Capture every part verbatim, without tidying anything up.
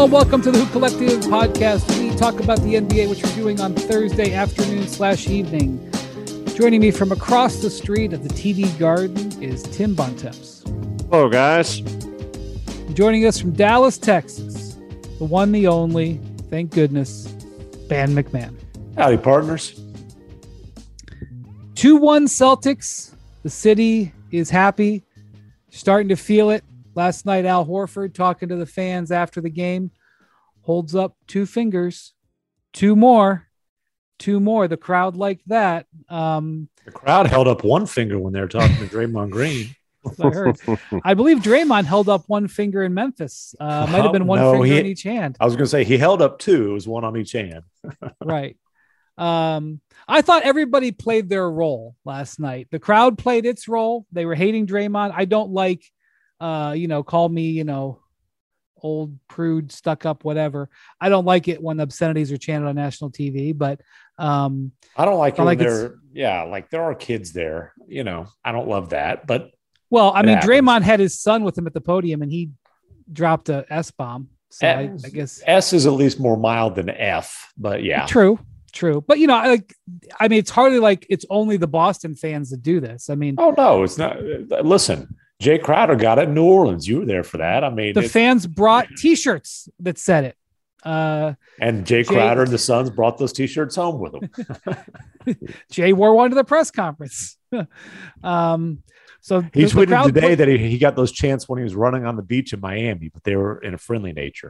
Hello, welcome to the Hoop Collective podcast. We talk about the N B A, which we're doing on Thursday afternoon slash evening. Joining me from across the street at the T D Garden is Tim Bontemps. Hello, guys. Joining us from Dallas, Texas, the one, the only, thank goodness, Ben McMahon. Howdy, partners. two one Celtics. The city is happy. Starting to feel it. Last night, Al Horford talking to the fans after the game holds up two fingers, two more, two more. The crowd liked that. Um, the crowd held up one finger when they were talking to Draymond Green. I heard. I believe Draymond held up one finger in Memphis. Uh, might have been one no, finger he, in each hand. I was going to say he held up two. It was one on each hand. Right. Um, I thought everybody played their role last night. The crowd played its role. They were hating Draymond. I don't like, uh, you know, call me, you know, old prude, stuck up, whatever. I don't like it when obscenities are chanted on national T V, but um, I don't like it like when there, yeah, like there are kids there, you know, I don't love that, but well, I mean, happens. Draymond had his son with him at the podium and he dropped a S bomb. So I, I guess S is at least more mild than F, but yeah, true. True. But, you know, like, I mean, it's hardly like it's only the Boston fans that do this. I mean, oh, no, it's not. Listen, Jay Crowder got it in New Orleans. You were there for that. I mean, the fans brought T-shirts that said it. Uh, and Jay, Jay Crowder and the Suns brought those T-shirts home with them. Jay wore one to the press conference. um, so he the, tweeted the today put- that he, he got those chants when he was running on the beach in Miami, but they were in a friendly nature.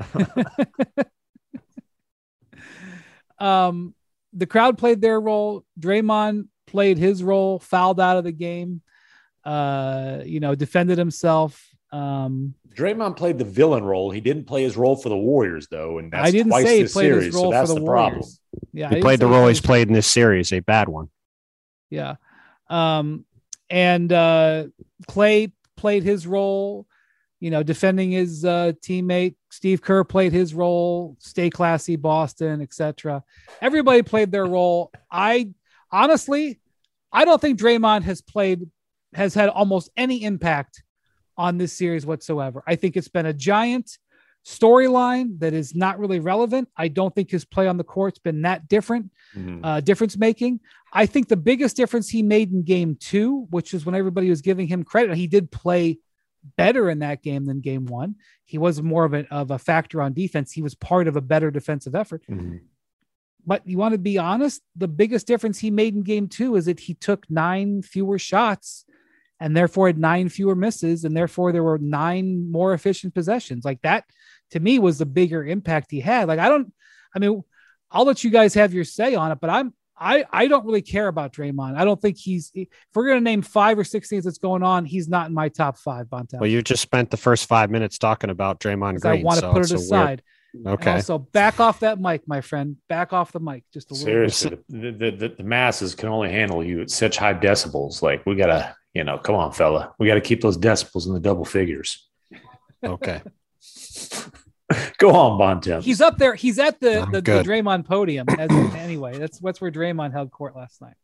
Um, the crowd played their role. Draymond played his role, fouled out of the game, uh, you know, defended himself. Um, Draymond played the villain role. He didn't play his role for the Warriors, though. And that's I didn't twice say he this played series, his role so that's for the, the Warriors. problem. Yeah, he played the role he's played in this series, a bad one. Yeah. Um, and uh, Clay played his role, you know, defending his uh, teammate. Steve Kerr played his role, stay classy, Boston, et cetera. Everybody played their role. I honestly, I don't think Draymond has played, has had almost any impact on this series whatsoever. I think it's been a giant storyline that is not really relevant. I don't think his play on the court's been that different, mm-hmm. uh, difference making. I think the biggest difference he made in game two, which is when everybody was giving him credit, he did play better in that game than game one. He was more of a, of a factor on defense. He was part of a better defensive effort. Mm-hmm. But you want to be honest, the biggest difference he made in game two is that he took nine fewer shots and therefore had nine fewer misses. And therefore there were nine more efficient possessions. Like that to me was the bigger impact he had. Like, I don't, I mean, I'll let you guys have your say on it, but I'm, I, I don't really care about Draymond. I don't think he's, if we're going to name five or six things that's going on, he's not in my top five, Bontemps. Well, you just spent the first five minutes talking about Draymond Green. I want to so put it aside. Weird... Okay. So back off that mic, my friend. Back off the mic. Just a little Seriously, the, the, the, the masses can only handle you at such high decibels. Like, we got to, you know, come on, fella. We got to keep those decibels in the double figures. Okay. Go on, Bontemps. He's up there. He's at the, the, the good. Draymond podium. As, anyway, that's that's where Draymond held court last night.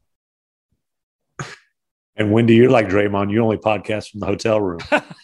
And Wendy, you're like Draymond. You only podcast from the hotel room.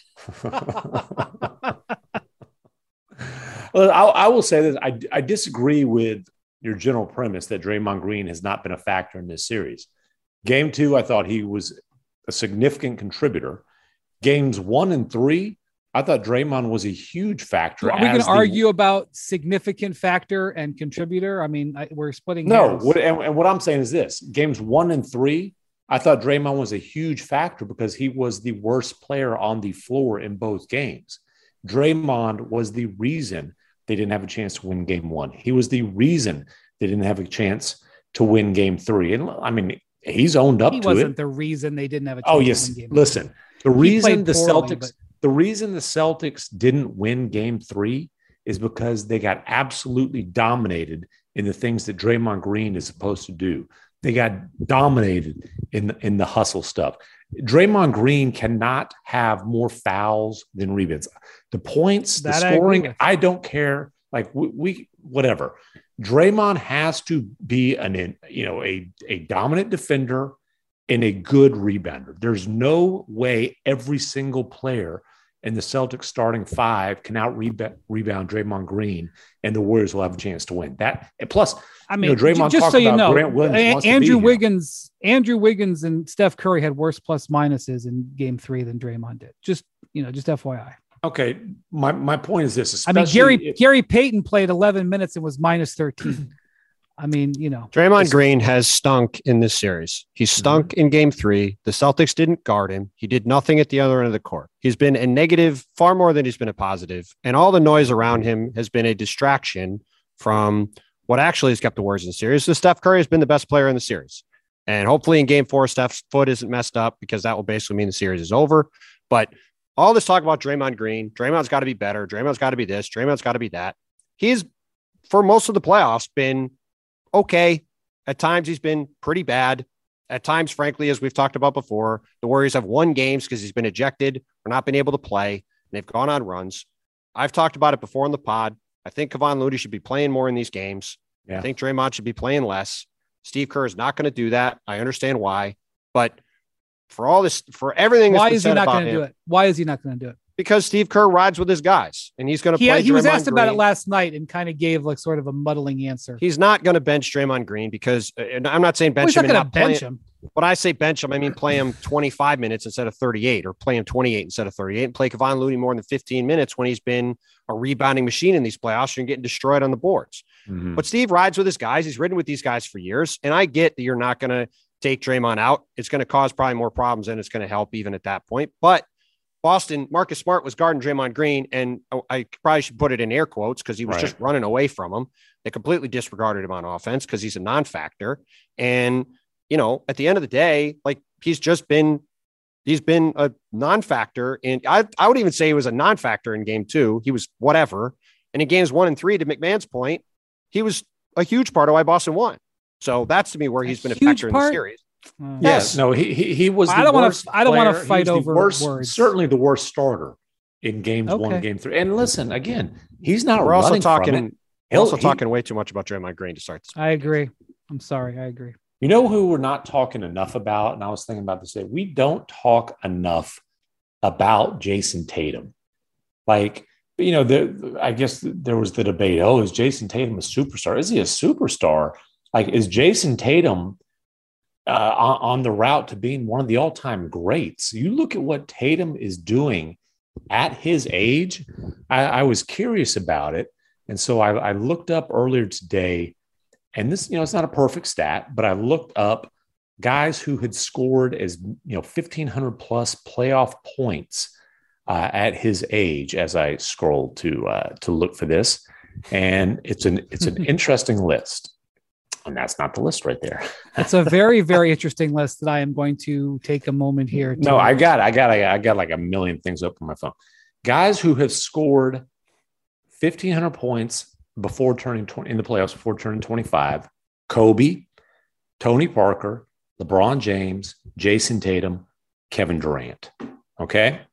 Well, I, I will say this. I, I disagree with your general premise that Draymond Green has not been a factor in this series. Game two, I thought he was a significant contributor. Games one and three, I thought Draymond was a huge factor. Are we going to the, argue about significant factor and contributor? I mean, I, we're splitting No, hairs. what, and, and what I'm saying is this. Games one and three, I thought Draymond was a huge factor because he was the worst player on the floor in both games. Draymond was the reason they didn't have a chance to win game one. He was the reason they didn't have a chance to win game three. And I mean, he's owned up he to wasn't it. the reason they didn't have a chance Oh, yes. to win game Listen, one. the reason the poorly, Celtics, but... the reason the Celtics didn't win game three is because they got absolutely dominated in the things that Draymond Green is supposed to do. They got dominated in the, in the hustle stuff. Draymond Green cannot have more fouls than rebounds. The points, the That I scoring, agree I, don't care. Like we, we, whatever. Draymond has to be an, you know, a, a dominant defender and a good rebounder. There's no way every single player and the Celtics starting five can out rebound Draymond Green, and the Warriors will have a chance to win. That and plus, I mean, you know, Draymond just so you about know, Grant Williams a- Andrew Wiggins, Andrew Wiggins, and Steph Curry had worse plus minuses in Game Three than Draymond did. Just you know, just F Y I. Okay, my my point is this. I mean, Gary if, Gary Payton played eleven minutes and was minus thirteen. I mean, you know, Draymond Green has stunk in this series. He stunk mm-hmm. in game three. The Celtics didn't guard him. He did nothing at the other end of the court. He's been a negative far more than he's been a positive. And all the noise around him has been a distraction from what actually has kept the Warriors in the series. So Steph Curry has been the best player in the series. And hopefully in game four, Steph's foot isn't messed up because that will basically mean the series is over. But all this talk about Draymond Green, Draymond's got to be better. Draymond's got to be this. Draymond's got to be that. He's, for most of the playoffs, been okay. At times he's been pretty bad. At times, frankly, as we've talked about before, the Warriors have won games because he's been ejected or not been able to play, and they've gone on runs. I've talked about it before on the pod. I think Kevon Looney should be playing more in these games. Yeah. I think Draymond should be playing less. Steve Kerr is not going to do that. I understand why, but for all this, for everything, why is he not going to do it? Why is he not going to do it? Because Steve Kerr rides with his guys, and he's going to he, play. He was asked Green. about it last night and kind of gave like sort of a muddling answer. He's not going to bench Draymond Green because and I'm not saying bench well, him. He's not going to bench him. When I say bench him, I mean play him twenty-five minutes instead of thirty-eight, or play him twenty-eight instead of thirty-eight, and play Kevon Looney more than fifteen minutes when he's been a rebounding machine in these playoffs and getting destroyed on the boards. Mm-hmm. But Steve rides with his guys. He's ridden with these guys for years, and I get that you're not going to take Draymond out. It's going to cause probably more problems than it's going to help even at that point. But Boston, Marcus Smart was guarding Draymond Green, and I probably should put it in air quotes because he was right. just running away from him. They completely disregarded him on offense because he's a non-factor. And, you know, at the end of the day, like he's just been, he's been a non-factor. And I, I would even say he was a non-factor in game two. He was whatever. And in games one and three, to McMahon's point, he was a huge part of why Boston won. So that's to me where he's a been a factor part? in the series. Uh, yes, no, he he, he was. I don't want to. I don't want to fight over worst, words. Certainly the worst starter in games okay. one, and game three. And listen, again, he's not. We're also talking. From it. We're also he, talking way too much about Draymond Green to start. This. I agree. I'm sorry. I agree. You know who we're not talking enough about, and I was thinking about this today. We don't talk enough about Jason Tatum. Like, you know, there. I guess there was the debate. Oh, is Jason Tatum a superstar? Is he a superstar? Like, is Jason Tatum uh, on, on the route to being one of the all-time greats? You look at what Tatum is doing at his age. I, I was curious about it. And so I, I looked up earlier today, and this, you know, it's not a perfect stat, but I looked up guys who had scored as, you know, fifteen hundred plus playoff points uh, at his age as I scrolled to uh, to look for this. And it's an it's an interesting list. And that's not the list right there. It's a very, very interesting list that I am going to take a moment here. To no, I got, I got, I got like a million things up on my phone. Guys who have scored fifteen hundred points before turning twenty in the playoffs, before turning twenty-five: Kobe, Tony Parker, LeBron James, Jason Tatum, Kevin Durant. Okay.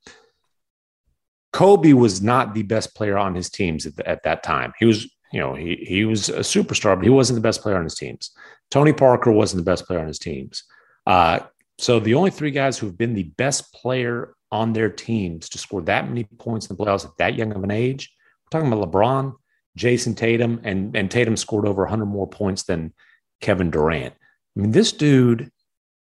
Kobe was not the best player on his teams at, the, at that time. He was, you know, he he was a superstar, but he wasn't the best player on his teams. Tony Parker wasn't the best player on his teams. Uh, so the only three guys who have been the best player on their teams to score that many points in the playoffs at that young of an age, we're talking about LeBron, Jason Tatum, and, and Tatum scored over one hundred more points than Kevin Durant. I mean, this dude,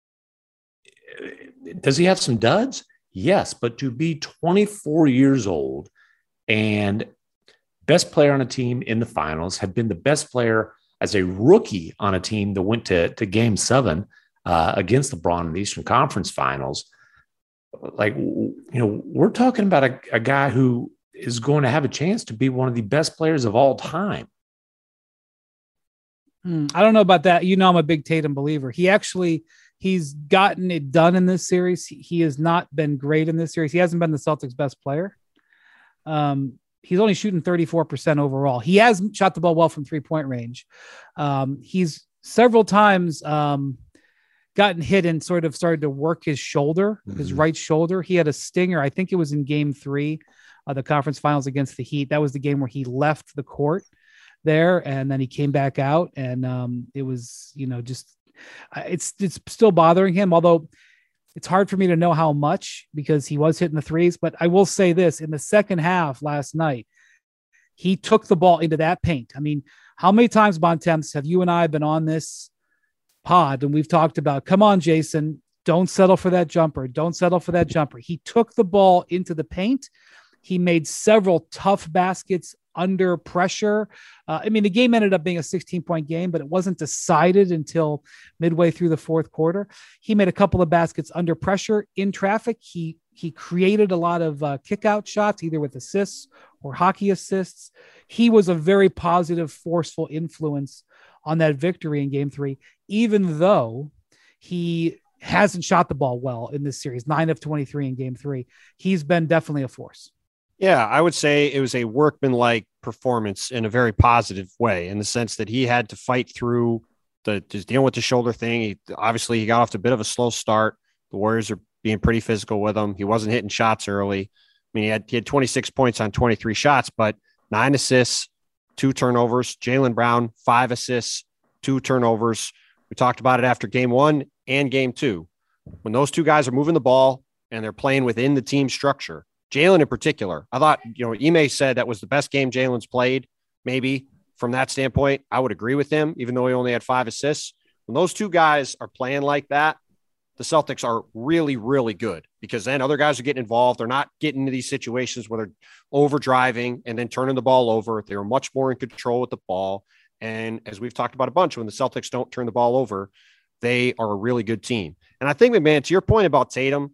does he have some duds? Yes, but to be twenty-four years old and best player on a team in the finals, had been the best player as a rookie on a team that went to, to game seven uh, against LeBron in the Eastern Conference Finals. Like, you know, we're talking about a, a guy who is going to have a chance to be one of the best players of all time. Hmm, I don't know about that. You know, I'm a big Tatum believer. He actually, he's gotten it done in this series. He, he has not been great in this series. He hasn't been the Celtics' best player. Um, He's only shooting thirty-four percent overall. He has shot the ball well from three-point range. Um, he's several times um, gotten hit and sort of started to work his shoulder, mm-hmm. his right shoulder. He had a stinger. I think it was in game three of the conference finals against the Heat. That was the game where he left the court there, and then he came back out, and um, it was, you know, just uh, it's it's still bothering him, although It's hard for me to know how much because he was hitting the threes, but I will say this: in the second half last night, he took the ball into that paint. I mean, how many times, Bontemps, have you and I been on this pod and we've talked about, come on, Jason, don't settle for that jumper. Don't settle for that jumper. He took the ball into the paint. He made several tough baskets under pressure. Uh, I mean, the game ended up being a sixteen-point game, but it wasn't decided until midway through the fourth quarter. He made a couple of baskets under pressure in traffic. He he created a lot of uh, kick-out shots, either with assists or hockey assists. He was a very positive, forceful influence on that victory in game three, even though he hasn't shot the ball well in this series, nine of twenty-three in game three. He's been definitely a force. Yeah, I would say it was a workmanlike performance in a very positive way, in the sense that he had to fight through the just dealing with the shoulder thing. He obviously he got off to a bit of a slow start. The Warriors are being pretty physical with him. He wasn't hitting shots early. I mean, he had he had twenty-six points on twenty-three shots, but nine assists, two turnovers. Jaylen Brown, five assists, two turnovers. We talked about it after game one and game two. When those two guys are moving the ball and they're playing within the team structure, Jaylen in particular, I thought, you know, Ime said that was the best game Jaylen's played. Maybe from that standpoint, I would agree with him, even though he only had five assists. When those two guys are playing like that, the Celtics are really, really good, because then other guys are getting involved. They're not getting into these situations where they're over driving and then turning the ball over. They're much more in control with the ball. And as we've talked about a bunch, when the Celtics don't turn the ball over, they are a really good team. And I think, man, to your point about Tatum,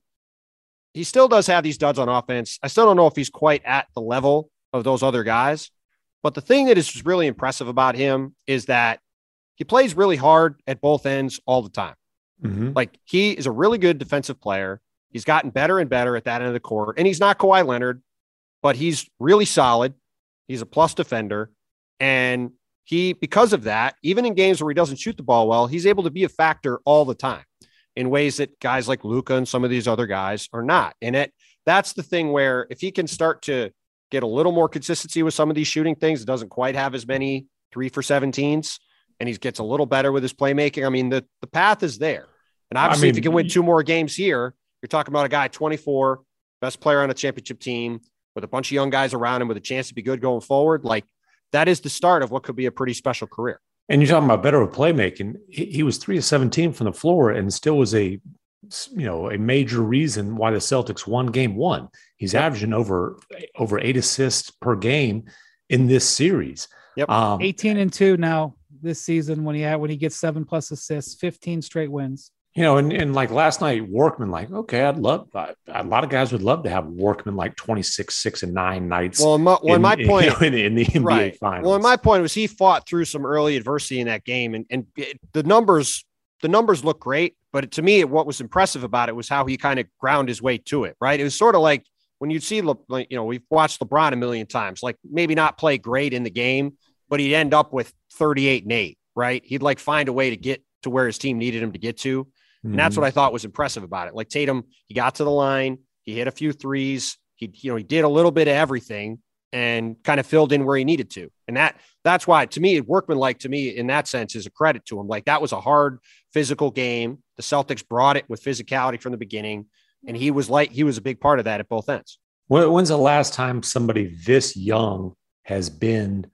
he still does have these duds on offense. I still don't know if he's quite at the level of those other guys. But the thing that is really impressive about him is that he plays really hard at both ends all the time. Mm-hmm. Like, he is a really good defensive player. He's gotten better and better at that end of the court. And he's not Kawhi Leonard, but he's really solid. He's a plus defender. And he, because of that, even in games where he doesn't shoot the ball well, he's able to be a factor all the time in ways that guys like Luka and some of these other guys are not. And it, that's the thing where if he can start to get a little more consistency with some of these shooting things, it doesn't quite have as many three for seventeens, and he gets a little better with his playmaking. I mean, the, the path is there. And obviously, I mean, if you can win two more games here, you're talking about a guy twenty-four, best player on a championship team with a bunch of young guys around him with a chance to be good going forward. Like, that is the start of what could be a pretty special career. And you're talking about better with playmaking. He, he was three of seventeen from the floor and still was a, you know, a major reason why the Celtics won game one. He's yep. averaging over, over eight assists per game in this series. Yep. Um, eighteen and two now this season when he had, when he gets seven plus assists, fifteen straight wins. You know, and, and like last night, Workman, like, okay, I'd love, I, a lot of guys would love to have Workman like twenty-six, six and nine nights. Well, my, well, in, my point you know, in, in the N B A right. finals. Well, my point was he fought through some early adversity in that game, and, and it, the numbers, the numbers look great, but to me, what was impressive about it was how he kind of ground his way to it. Right. It was sort of like when you'd see, like, you know, we've watched LeBron a million times, like maybe not play great in the game, but he'd end up with thirty-eight and eight, right? He'd like find a way to get to where his team needed him to get to. And that's what I thought was impressive about it. Like Tatum, he got to the line, he hit a few threes, he, you know, he did a little bit of everything and kind of filled in where he needed to. And that, that's why, to me, workmanlike to me in that sense is a credit to him. Like, that was a hard physical game. The Celtics brought it with physicality from the beginning, and he was like, he was a big part of that at both ends. When's the last time somebody this young has been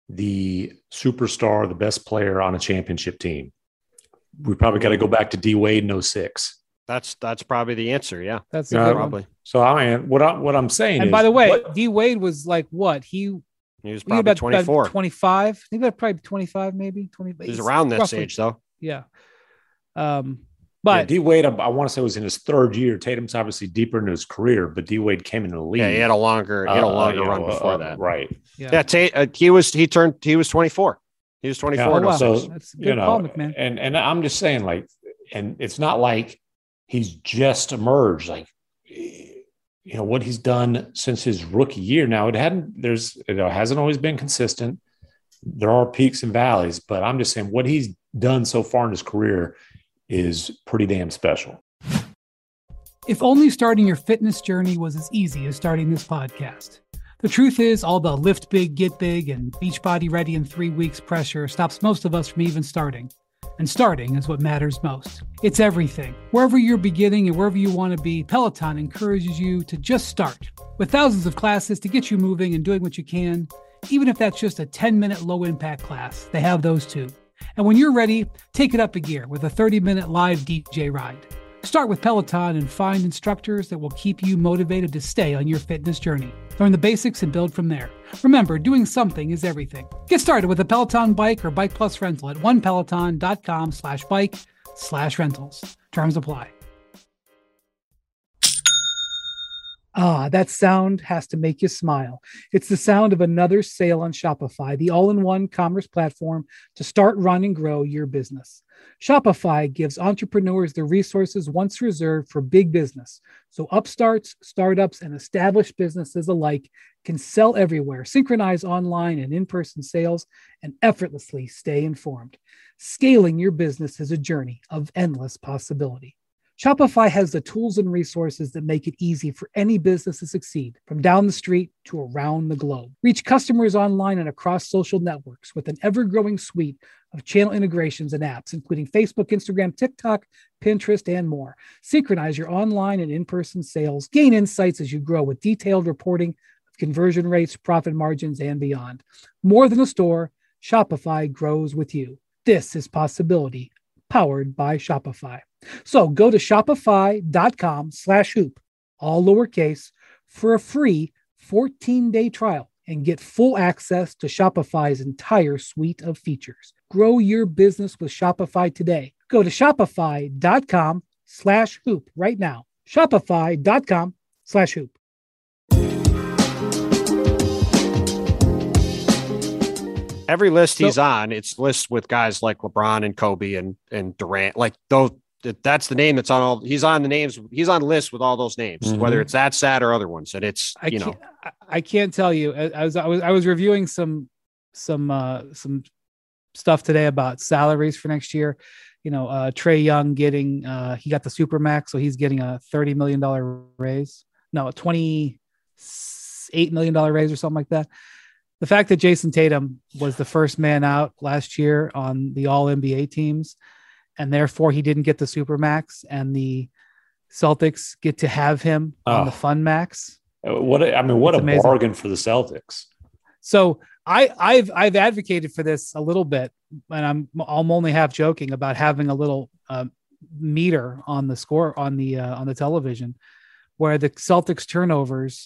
the superstar, the best player on a championship team? We probably got to go back to D Wade in oh six. That's that's probably the answer. Yeah, that's yeah, probably. So I mean, what I, what I'm saying and is, by the way, what, D Wade was like what he he was probably about, twenty-four, about twenty-five. I think about probably twenty-five, maybe twenty. He's around this roughly, age though. Yeah. Um, but yeah, D Wade, I, I want to say was in his third year. Tatum's obviously deeper into his career, but D Wade came in the league. Yeah, he had a longer, he had a longer uh, run know, before uh, that. Right. Yeah. yeah Tate, uh, he was he turned he was twenty-four. He was twenty-four. Yeah, oh, wow. So that's a good you know, call, McMahon. and and I'm just saying, like, and it's not like he's just emerged. Like, you know, what he's done since his rookie year. Now, it hadn't. There's it hasn't always been consistent. There are peaks and valleys, but I'm just saying what he's done so far in his career is pretty damn special. If only starting your fitness journey was as easy as starting this podcast. The truth is, all the lift big, get big, and Beachbody ready in three weeks pressure stops most of us from even starting. And starting is what matters most. It's everything. Wherever you're beginning and wherever you want to be, Peloton encourages you to just start. With thousands of classes to get you moving and doing what you can, even if that's just a ten-minute low-impact class, they have those too. And when you're ready, take it up a gear with a thirty-minute live D J ride. Start with Peloton and find instructors that will keep you motivated to stay on your fitness journey. Learn the basics and build from there. Remember, doing something is everything. Get started with a Peloton bike or Bike Plus rental at onepeloton.com slash bike slash rentals. Terms apply. Ah, that sound has to make you smile. It's the sound of another sale on Shopify, the all-in-one commerce platform to start, run, and grow your business. Shopify gives entrepreneurs the resources once reserved for big business, so upstarts, startups, and established businesses alike can sell everywhere, synchronize online and in-person sales, and effortlessly stay informed. Scaling your business is a journey of endless possibility. Shopify has the tools and resources that make it easy for any business to succeed, from down the street to around the globe. Reach customers online and across social networks with an ever-growing suite of channel integrations and apps, including Facebook, Instagram, TikTok, Pinterest, and more. Synchronize your online and in-person sales. Gain insights as you grow with detailed reporting of conversion rates, profit margins, and beyond. More than a store, Shopify grows with you. This is Possibility, powered by Shopify. So go to shopify.com slash hoop, all lowercase, for a free fourteen-day trial and get full access to Shopify's entire suite of features. Grow your business with Shopify today. Go to shopify.com slash hoop right now. Shopify.com slash hoop. Every list he's So- on, it's lists with guys like LeBron and Kobe and, and Durant, like those. That's the name that's on all. He's on the names. He's on lists with all those names, Mhm. whether it's that sad or other ones. And it's I you know, can't, I- I can't tell you. I, I was I was I was reviewing some some uh, some stuff today about salaries for next year. You know, uh, Trey Young getting uh, he got the Supermax, so he's getting a thirty million dollar raise. No, a twenty eight million dollar raise or something like that. The fact that Jason Tatum was the first man out last year on the All N B A teams, and therefore he didn't get the Supermax, and the Celtics get to have him on Oh. the Fun Max. What a, I mean, what It's a amazing. bargain for the Celtics. So I, I've I've advocated for this a little bit, and I'm I'm only half joking about having a little uh, meter on the score on the uh, on the television, where the Celtics turnovers,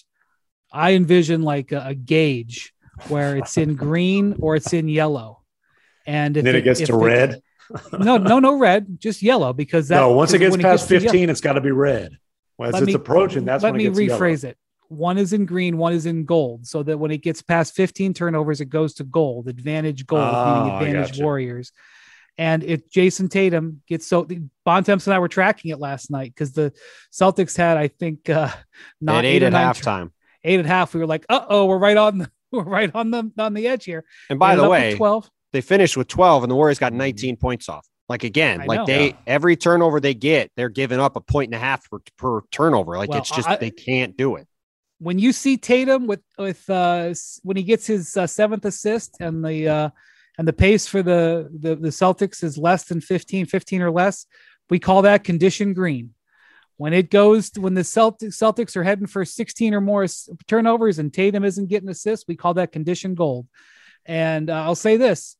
I envision like a, a gauge where it's in green or it's in yellow, and if And then it gets if to red. no, no, no red, just yellow, because that No, once it because gets when past to yellow- fifteen, it's got to be red. Well, as Let it's me- approaching, that's let when me it gets yellow. rephrase it. One is in green, one is in gold, so that when it gets past fifteen turnovers, it goes to gold, advantage gold, Oh, meaning I advantage gotcha. Warriors. And if Jason Tatum gets so, Bontemps and I were tracking it last night because the Celtics had, I think, uh, not at eight or at nine- halftime. Eight at half. We were like, uh oh, we're right on the we're right on the on the edge here. And by Ended the up with way, twelve. they finished with twelve, and the Warriors got nineteen points off. Like again, I like know. they Yeah. every turnover they get, they're giving up a point and a half per, per turnover. Like Well, it's just I- they can't do it. When you see Tatum with with uh when he gets his uh, seventh assist and the uh and the pace for the, the the Celtics is less than fifteen, fifteen or less, we call that condition green. When it goes to, when the Celtics Celtics are heading for sixteen or more s- turnovers and Tatum isn't getting assists, we call that condition gold. And uh, I'll say this,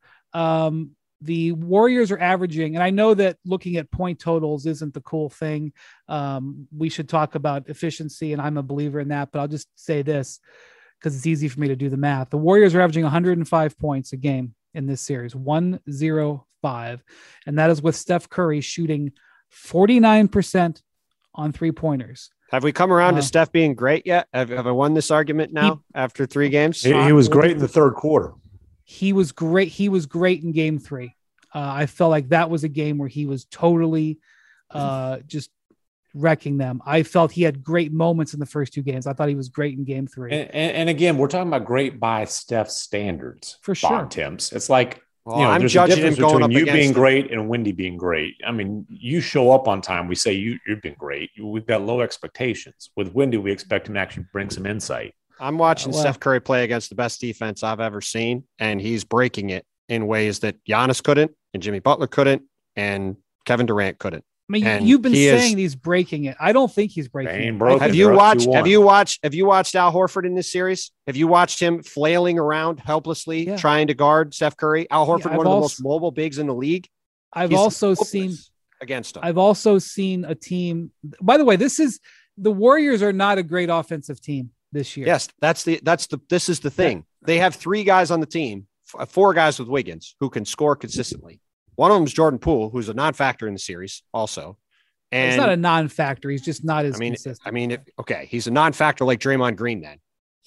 um the Warriors are averaging, and I know that looking at point totals isn't the cool thing. Um, we should talk about efficiency, and I'm a believer in that, but I'll just say this because it's easy for me to do the math. The Warriors are averaging one hundred five points a game in this series, one hundred five. And that is with Steph Curry shooting forty-nine percent on three pointers. Have we come around Uh, to Steph being great yet? Have, have I won this argument now after three games? He, he was great in the third quarter. He was great. He was great in game three. Uh, I felt like that was a game where he was totally uh, just wrecking them. I felt he had great moments in the first two games. I thought he was great in game three. And, and, and again, we're talking about great by Steph's standards. For sure. Bontemps. It's like, Well, you know, I'm there's a judging him difference going between up you against being him. great and Wendy being great. I mean, you show up on time. We say you, you've been great. We've got low expectations. With Wendy, we expect him to actually bring some insight. I'm watching Uh, well- Steph Curry play against the best defense I've ever seen, and he's breaking it in ways that Giannis couldn't and Jimmy Butler couldn't and Kevin Durant couldn't. I mean, And you've been he saying is- he's breaking it. I don't think he's breaking They ain't it. broken Have it. you They're up watched? two one. Have you watched? Have you watched Al Horford in this series? Have you watched him flailing around helplessly Yeah. trying to guard Steph Curry? Al Horford, Yeah, I've one of the also- most mobile bigs in the league. I've He's also hopeless seen against him. I've also seen a team. By the way, this is the Warriors are not a great offensive team this year. Yes, that's the that's the this is the thing. They have three guys on the team, f- four guys with Wiggins who can score consistently. One of them is Jordan Poole, who's a non-factor in the series, also. And It's not a non-factor. He's just not as I mean, consistent. I mean, if, okay, he's a non-factor like Draymond Green. Then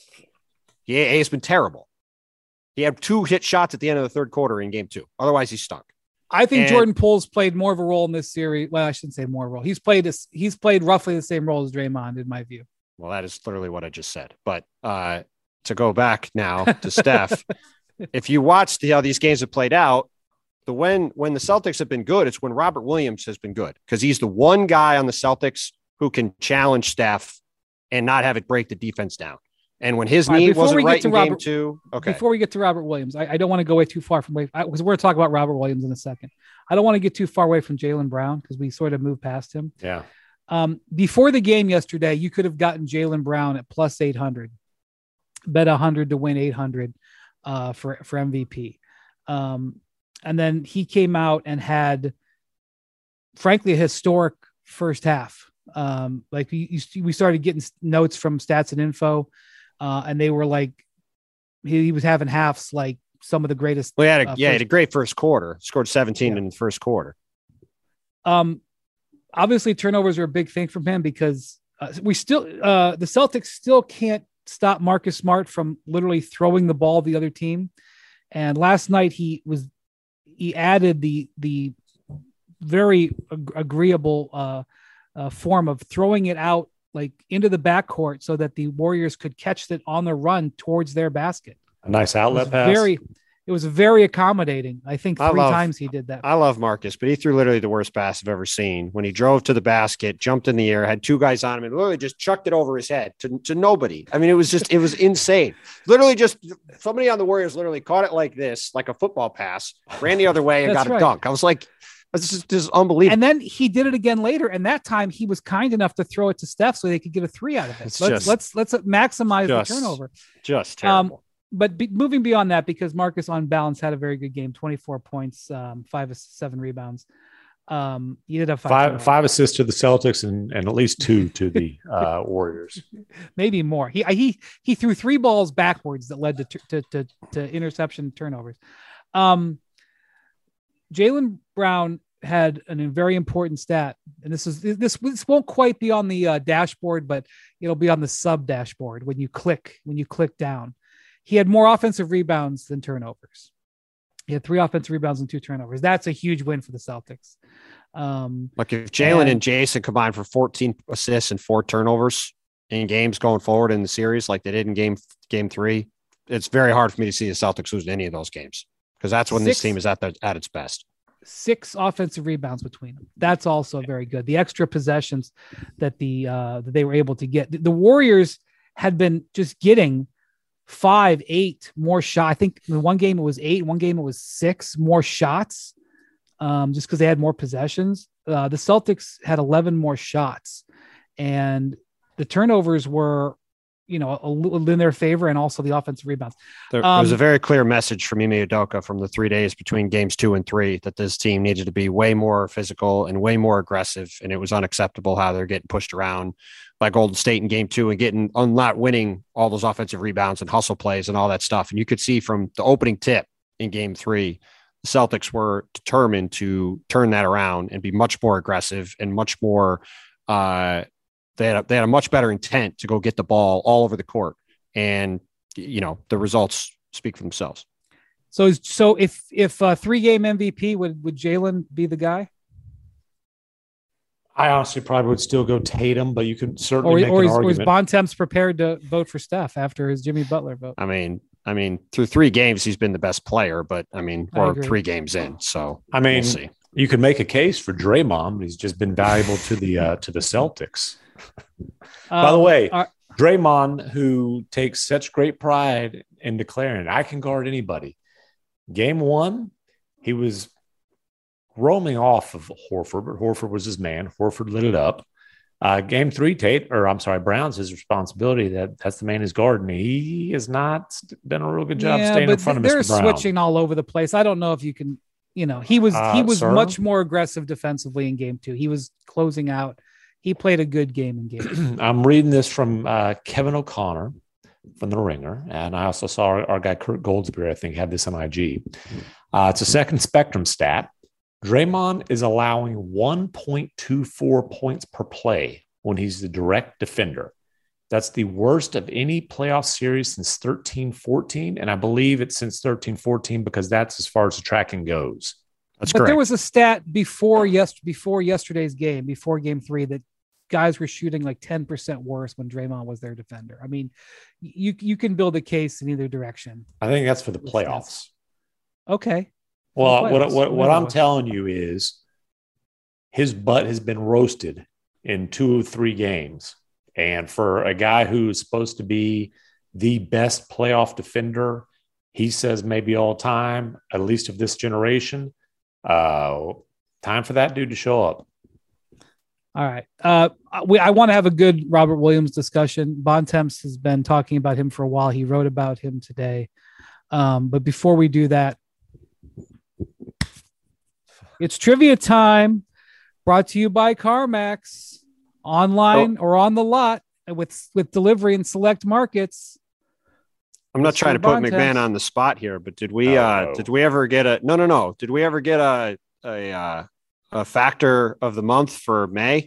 he has been terrible. He had two hit shots at the end of the third quarter in game two. Otherwise, he stunk. I think and- Jordan Poole's played more of a role in this series. Well, I shouldn't say more role. He's played this. He's played roughly the same role as Draymond, in my view. Well, that is literally what I just said. But uh, to go back now to Steph, if you watched how these games have played out, the when when the Celtics have been good, it's when Robert Williams has been good because he's the one guy on the Celtics who can challenge Steph and not have it break the defense down. And when his All right, knee before we wasn't get right to in game Robert- two, okay. Before we get to Robert Williams, I, I don't want to go way too far from way because we're going to talk about Robert Williams in a second. I don't want to get too far away from Jaylen Brown because we sort of moved past him. Yeah. Um, before the game yesterday, you could have gotten Jaylen Brown at plus eight hundred, bet one hundred to win eight hundred uh, for, for M V P. Um, and then he came out and had, frankly, a historic first half. Um, like we, we started getting notes from Stats and Info, uh, and they were like, he, he was having halves like some of the greatest. Well, he had a, uh, yeah, he had first- a great first quarter. Scored seventeen Yeah. in the first quarter. Um, obviously turnovers are a big thing from him because uh, we still, uh, the Celtics still can't stop Marcus Smart from literally throwing the ball the other team. And last night he was, he added the, the very ag- agreeable uh, uh, form of throwing it out like into the backcourt so that the Warriors could catch it on the run towards their basket. A nice It was outlet pass. very, it was very accommodating. I think three I love- times he did that. I love Marcus, but he threw literally the worst pass I've ever seen when he drove to the basket, jumped in the air, had two guys on him, and literally just chucked it over his head to, to nobody. I mean, it was just, it was insane. Literally just somebody on the Warriors literally caught it like this, like a football pass, ran the other way and That's got a right. dunk. I was like, this is just unbelievable. And then he did it again later, and that time he was kind enough to throw it to Steph so they could get a three out of it. It's Let's just- let's let's maximize just the turnover. just terrible. Um, but be, moving beyond that, because Marcus on balance had a very good game, twenty-four points, um, five assists, seven rebounds. Um, he did have five, Five turnovers. five assists to the Celtics and, and at least two to the uh, Warriors. maybe more. He he he threw three balls backwards that led to to to, to interception turnovers. Um, Jaylen Brown had an, a very important stat, and this is this this won't quite be on the uh, dashboard, but it'll be on the sub dashboard when you click when you click down. He had more offensive rebounds than turnovers. He had three offensive rebounds and two turnovers. That's a huge win for the Celtics. Um, Like if Jalen and- and Jason combined for fourteen assists and four turnovers in games going forward in the series, like they did in game game three, it's very hard for me to see the Celtics lose any of those games because that's when this Six- team is at the, at its best. six offensive rebounds between them. That's also very good. The extra possessions that the uh, that they were able to get. The, the Warriors had been just getting five, eight more shots. I think in one game it was eight, one game it was six more shots, um, just because they had more possessions. Uh, the Celtics had eleven more shots, and the turnovers were, you know, a little in their favor, and also the offensive rebounds. There, Um, there was a very clear message from Ime Udoka from the three days between games two and three that this team needed to be way more physical and way more aggressive. And it was unacceptable how they're getting pushed around by Golden State in game two and getting on not winning all those offensive rebounds and hustle plays and all that stuff. And you could see from the opening tip in game three, the Celtics were determined to turn that around and be much more aggressive and much more, uh, they had a, they had a much better intent to go get the ball all over the court. And, you know, the results speak for themselves. So, is- so if if uh, three game M V P, would would Jalen be the guy, I honestly probably would still go Tatum, but you could or certainly make or an is, or is argument. Bontemps prepared to vote for Steph after his Jimmy Butler vote? I mean, I mean, through three games, he's been the best player, but I mean, I or agree. three games in. So I mean, we'll see. you could make a case for Draymond. He's just been valuable to the uh, to the Celtics. By the Um, way, uh, Draymond, who takes such great pride in declaring, I can guard anybody. Game one, he was roaming off of Horford, but Horford was his man. Horford lit it up. Uh, game three, Tate, or I'm sorry, Brown's his responsibility. That that's the man who's guarding. He has not done a real good job yeah, staying but in front of they're Mister Brown. switching all over the place. I don't know if you can, you know, he was Uh, he was sir? much more aggressive defensively in game two. He was closing out. He played a good game in game two. I'm reading this from uh, Kevin O'Connor from The Ringer, and I also saw our, our guy Kurt Goldsberry, I think, had this on I G. Uh, it's a second spectrum stat. Draymond is allowing one point two four points per play when he's the direct defender. That's the worst of any playoff series since thirteen fourteen, and I believe it's since thirteen fourteen because that's as far as the tracking goes. That's But correct. there was a stat before yes before yesterday's game, before game three, that guys were shooting like ten percent worse when Draymond was their defender. I mean, you you can build a case in either direction. I think that's for the playoffs. Okay. Well, playoffs, what what, what whatever I'm it was. telling you is his butt has been roasted in two or three games. And for a guy who is supposed to be the best playoff defender, he says maybe all time, at least of this generation, uh, time for that dude to show up. All right. Uh, we, I want to have a good Robert Williams discussion. Bontemps has been talking about him for a while. He wrote about him today. Um, but before we do that, it's trivia time, brought to you by CarMax, online Oh. or on the lot with, with delivery in select markets. I'm not Mister trying to put Bontemps. McMahon on the spot here, but did we uh Oh. did we ever get a no no no did we ever get a a uh, a factor of the month for May?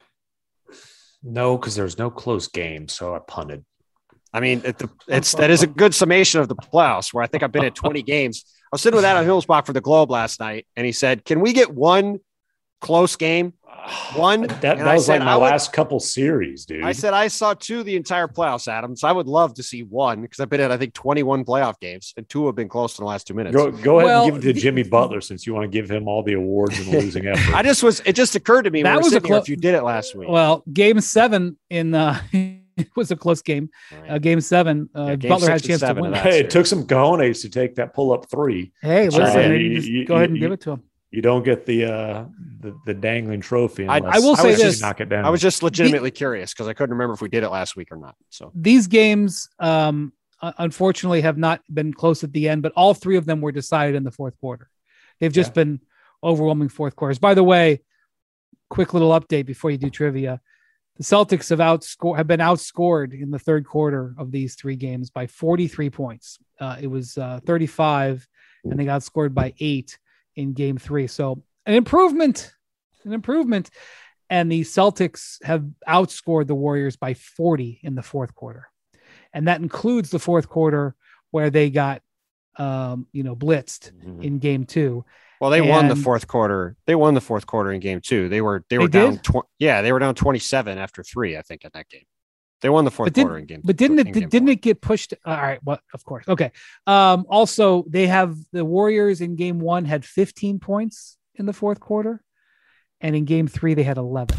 No, because there's no close game, so I punted. I mean, it, the, it's that is a good summation of the playoffs where I think I've been at twenty games. I was sitting with Adam Hillsbach for the Globe last night, and he said, "Can we get one close game?" One, That, and that I was said like my I would- last couple series, dude. I said I saw two the entire playoffs, Adam. So I would love to see one because I've been at I think twenty-one playoff games, and two have been close in the last two minutes. Go, go ahead Well, and give it to the- Jimmy Butler since you want to give him all the awards and the losing effort. I just was. It just occurred to me That when we was were a sitting here clo- if you did it last week. Well, game seven in uh, it was a close game. All right. Uh, game seven, uh, Yeah, game Butler had a six and chance to seven win. of it. that. Hey, it took some cojones to take that pull up three. Hey, That's listen, right. maybe You- just you- go ahead and you- give it to him. You don't get the uh, the, the dangling trophy. I- Unless I will say unless you this. knock it down. I was just legitimately curious because I couldn't remember if we did it last week or not. So These games, um, uh, unfortunately, have not been close at the end, but all three of them were decided in the fourth quarter. They've just Yeah. been overwhelming fourth quarters. By the way, quick little update before you do trivia: the Celtics have outscored, have been outscored in the third quarter of these three games by forty-three points. Uh, it was uh, thirty-five, and they got scored by eight in game three. So an improvement, an improvement. And the Celtics have outscored the Warriors by forty in the fourth quarter. And that includes the fourth quarter where they got, um, you know, blitzed Mhm. in game two. well, they won the And- fourth quarter. They won the fourth quarter in game two. They were they They were down. did? Tw- yeah, they were down twenty-seven after three. I think in that game, they won the fourth But didn't- quarter in game. But didn't in it, game didn't four. it get pushed? All right. Well, of course. Okay. Um, also, they have the Warriors in game one had fifteen points in the fourth quarter. And in game three, they had eleven.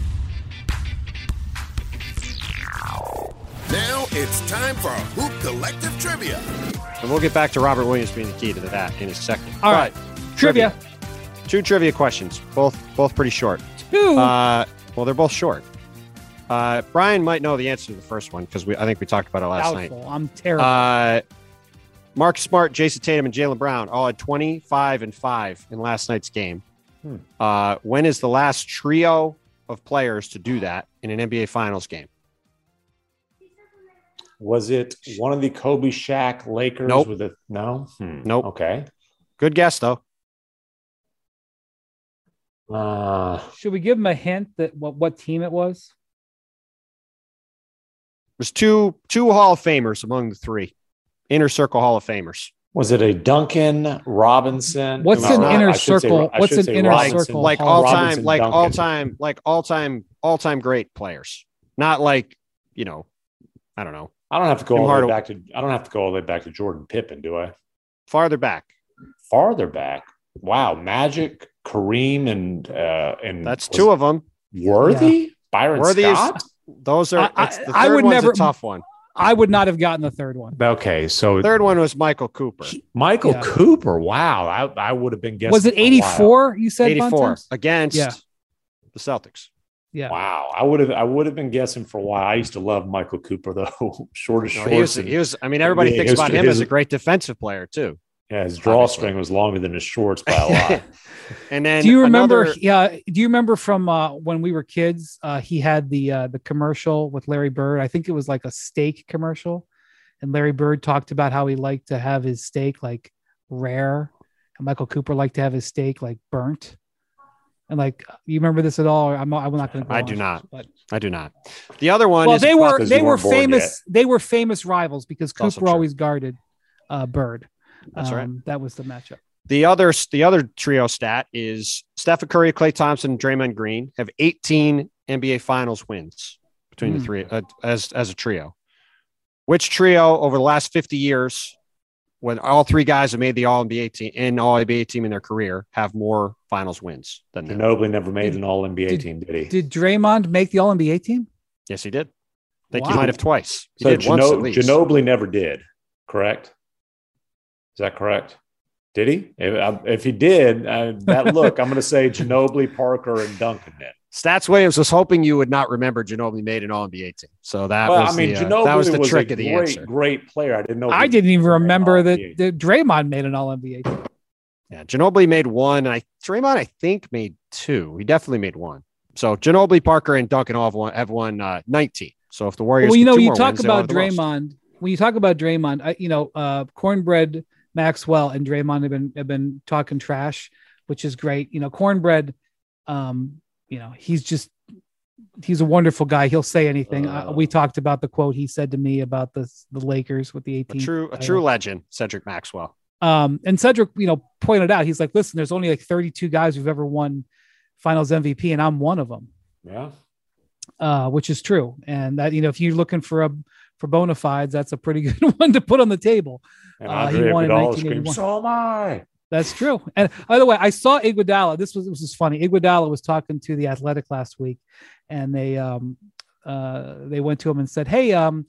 Now it's time for Hoop Collective Trivia. And we'll get back to Robert Williams being the key to that in a second. All right. Trivia. Two trivia questions, both both pretty short. Two. Uh, well, they're both short. Uh, Brian might know the answer to the first one because we I think we talked about it last night. Doubtful. I'm terrible. Uh, Mark Smart, Jason Tatum, and Jaylen Brown all had twenty-five and five in last night's game. Hmm. Uh, when is the last trio of players to do that in an N B A Finals game? Was it one of the Kobe Shaq Lakers Nope. with a no? Hmm. Nope. Okay. Good guess though. Uh, Should we give them a hint that what, what team it was? There's two two Hall of Famers among the three inner circle Hall of Famers. was it a Duncan Robinson? What's an No, inner I should say- circle- I what's should an say inner Robinson. circle Like Hall all of time, Robinson, like Duncan. all time, like all time, all time great players. Not like you know, I don't know, I don't have to go Tim all the way Hardaway. back to. I don't have to go all the way back to Jordan Pippen, do I? farther back. Farther back. Wow, Magic, Kareem, and uh, and That's was two of them. Worthy, Byron Worthy is- Scott. Those are. I- I- it's- the I third would one's never- a tough one. I would not have gotten the third one. Okay, so Third one was Michael Cooper. Michael Yeah. Cooper. Wow, I, I would have been guessing. Was it for a while. eighty-four? You said eighty-four Bontemps? against Yeah. the Celtics. Yeah. Wow, I would have I would have been guessing for a while. I used to love Michael Cooper though. Short as No, short. he was, he was. I mean, everybody Yeah, thinks his- about him his- as a great defensive player too. Yeah, his drawstring was longer than his shorts by a lot. And then Do you remember? another- Yeah. Do you remember from uh, when we were kids? Uh, he had the uh, the commercial with Larry Bird. I think it was like a steak commercial, and Larry Bird talked about how he liked to have his steak like rare, and Michael Cooper liked to have his steak like burnt. And like, you remember this at all? Or I'm not, I'm not going to. I do not. But I do not. The other one well, is they were because they you were weren't born famous. They were famous rivals because also Cooper true. always guarded uh, Bird. That's right. Um, That was the matchup. the other the other trio stat is Stephen Curry, Klay Thompson, Draymond Green have eighteen N B A Finals wins between the Hmm. three uh, as as a trio. Which trio over the last fifty years, when all three guys have made the All N B A team in All N B A team in their career, have more Finals wins than them? Ginobili never made an All N B A Did- team, did he? Did Draymond make the All N B A team? Yes, he did. I think Wow. he might have twice. He so did once at Gino- least. Ginobili never did. Correct? Is that correct? Did he? If, if he did, uh, that look, I'm going to say Ginobili, Parker, and Duncan. Then. Stats Williams was hoping you would not remember Ginobili made an All N B A team. So that Well, was I mean, the, uh, Ginobili that was the was trick a of the great, answer. great player. I didn't know. I he- didn't even he made an remember that, All N B A. that Draymond made an All N B A team. Yeah, Ginobili made one, and I Draymond I think made two. He definitely made one. So Ginobili, Parker, and Duncan all have won, have won uh, nineteen. So if the Warriors, Well, you get know, two you more talk wins, they'll about have the most. Draymond. When you talk about Draymond, I, you know, uh, Cornbread Maxwell and Draymond have been have been talking trash, which is great. You know, Cornbread, um, you know, he's just he's a wonderful guy. He'll say anything. Uh, Uh. we talked about the quote he said to me about the the Lakers with the A eighteen. true, a true legend, Cedric Maxwell. Um, and Cedric, you know, pointed out, he's like, listen, there's only like thirty-two guys who've ever won Finals M V P, and I'm one of them. Yeah. Uh, which is true. And that, you know, if you're looking for a for bona fides, that's a pretty good one to put on the table. And Uh, he Andre won in Iguodala nineteen eighty-one. screamed, "So am I." That's true. And by the way, I saw Iguodala. This was this was funny. Iguodala was talking to the Athletic last week, and they um uh they went to him and said, "Hey, um,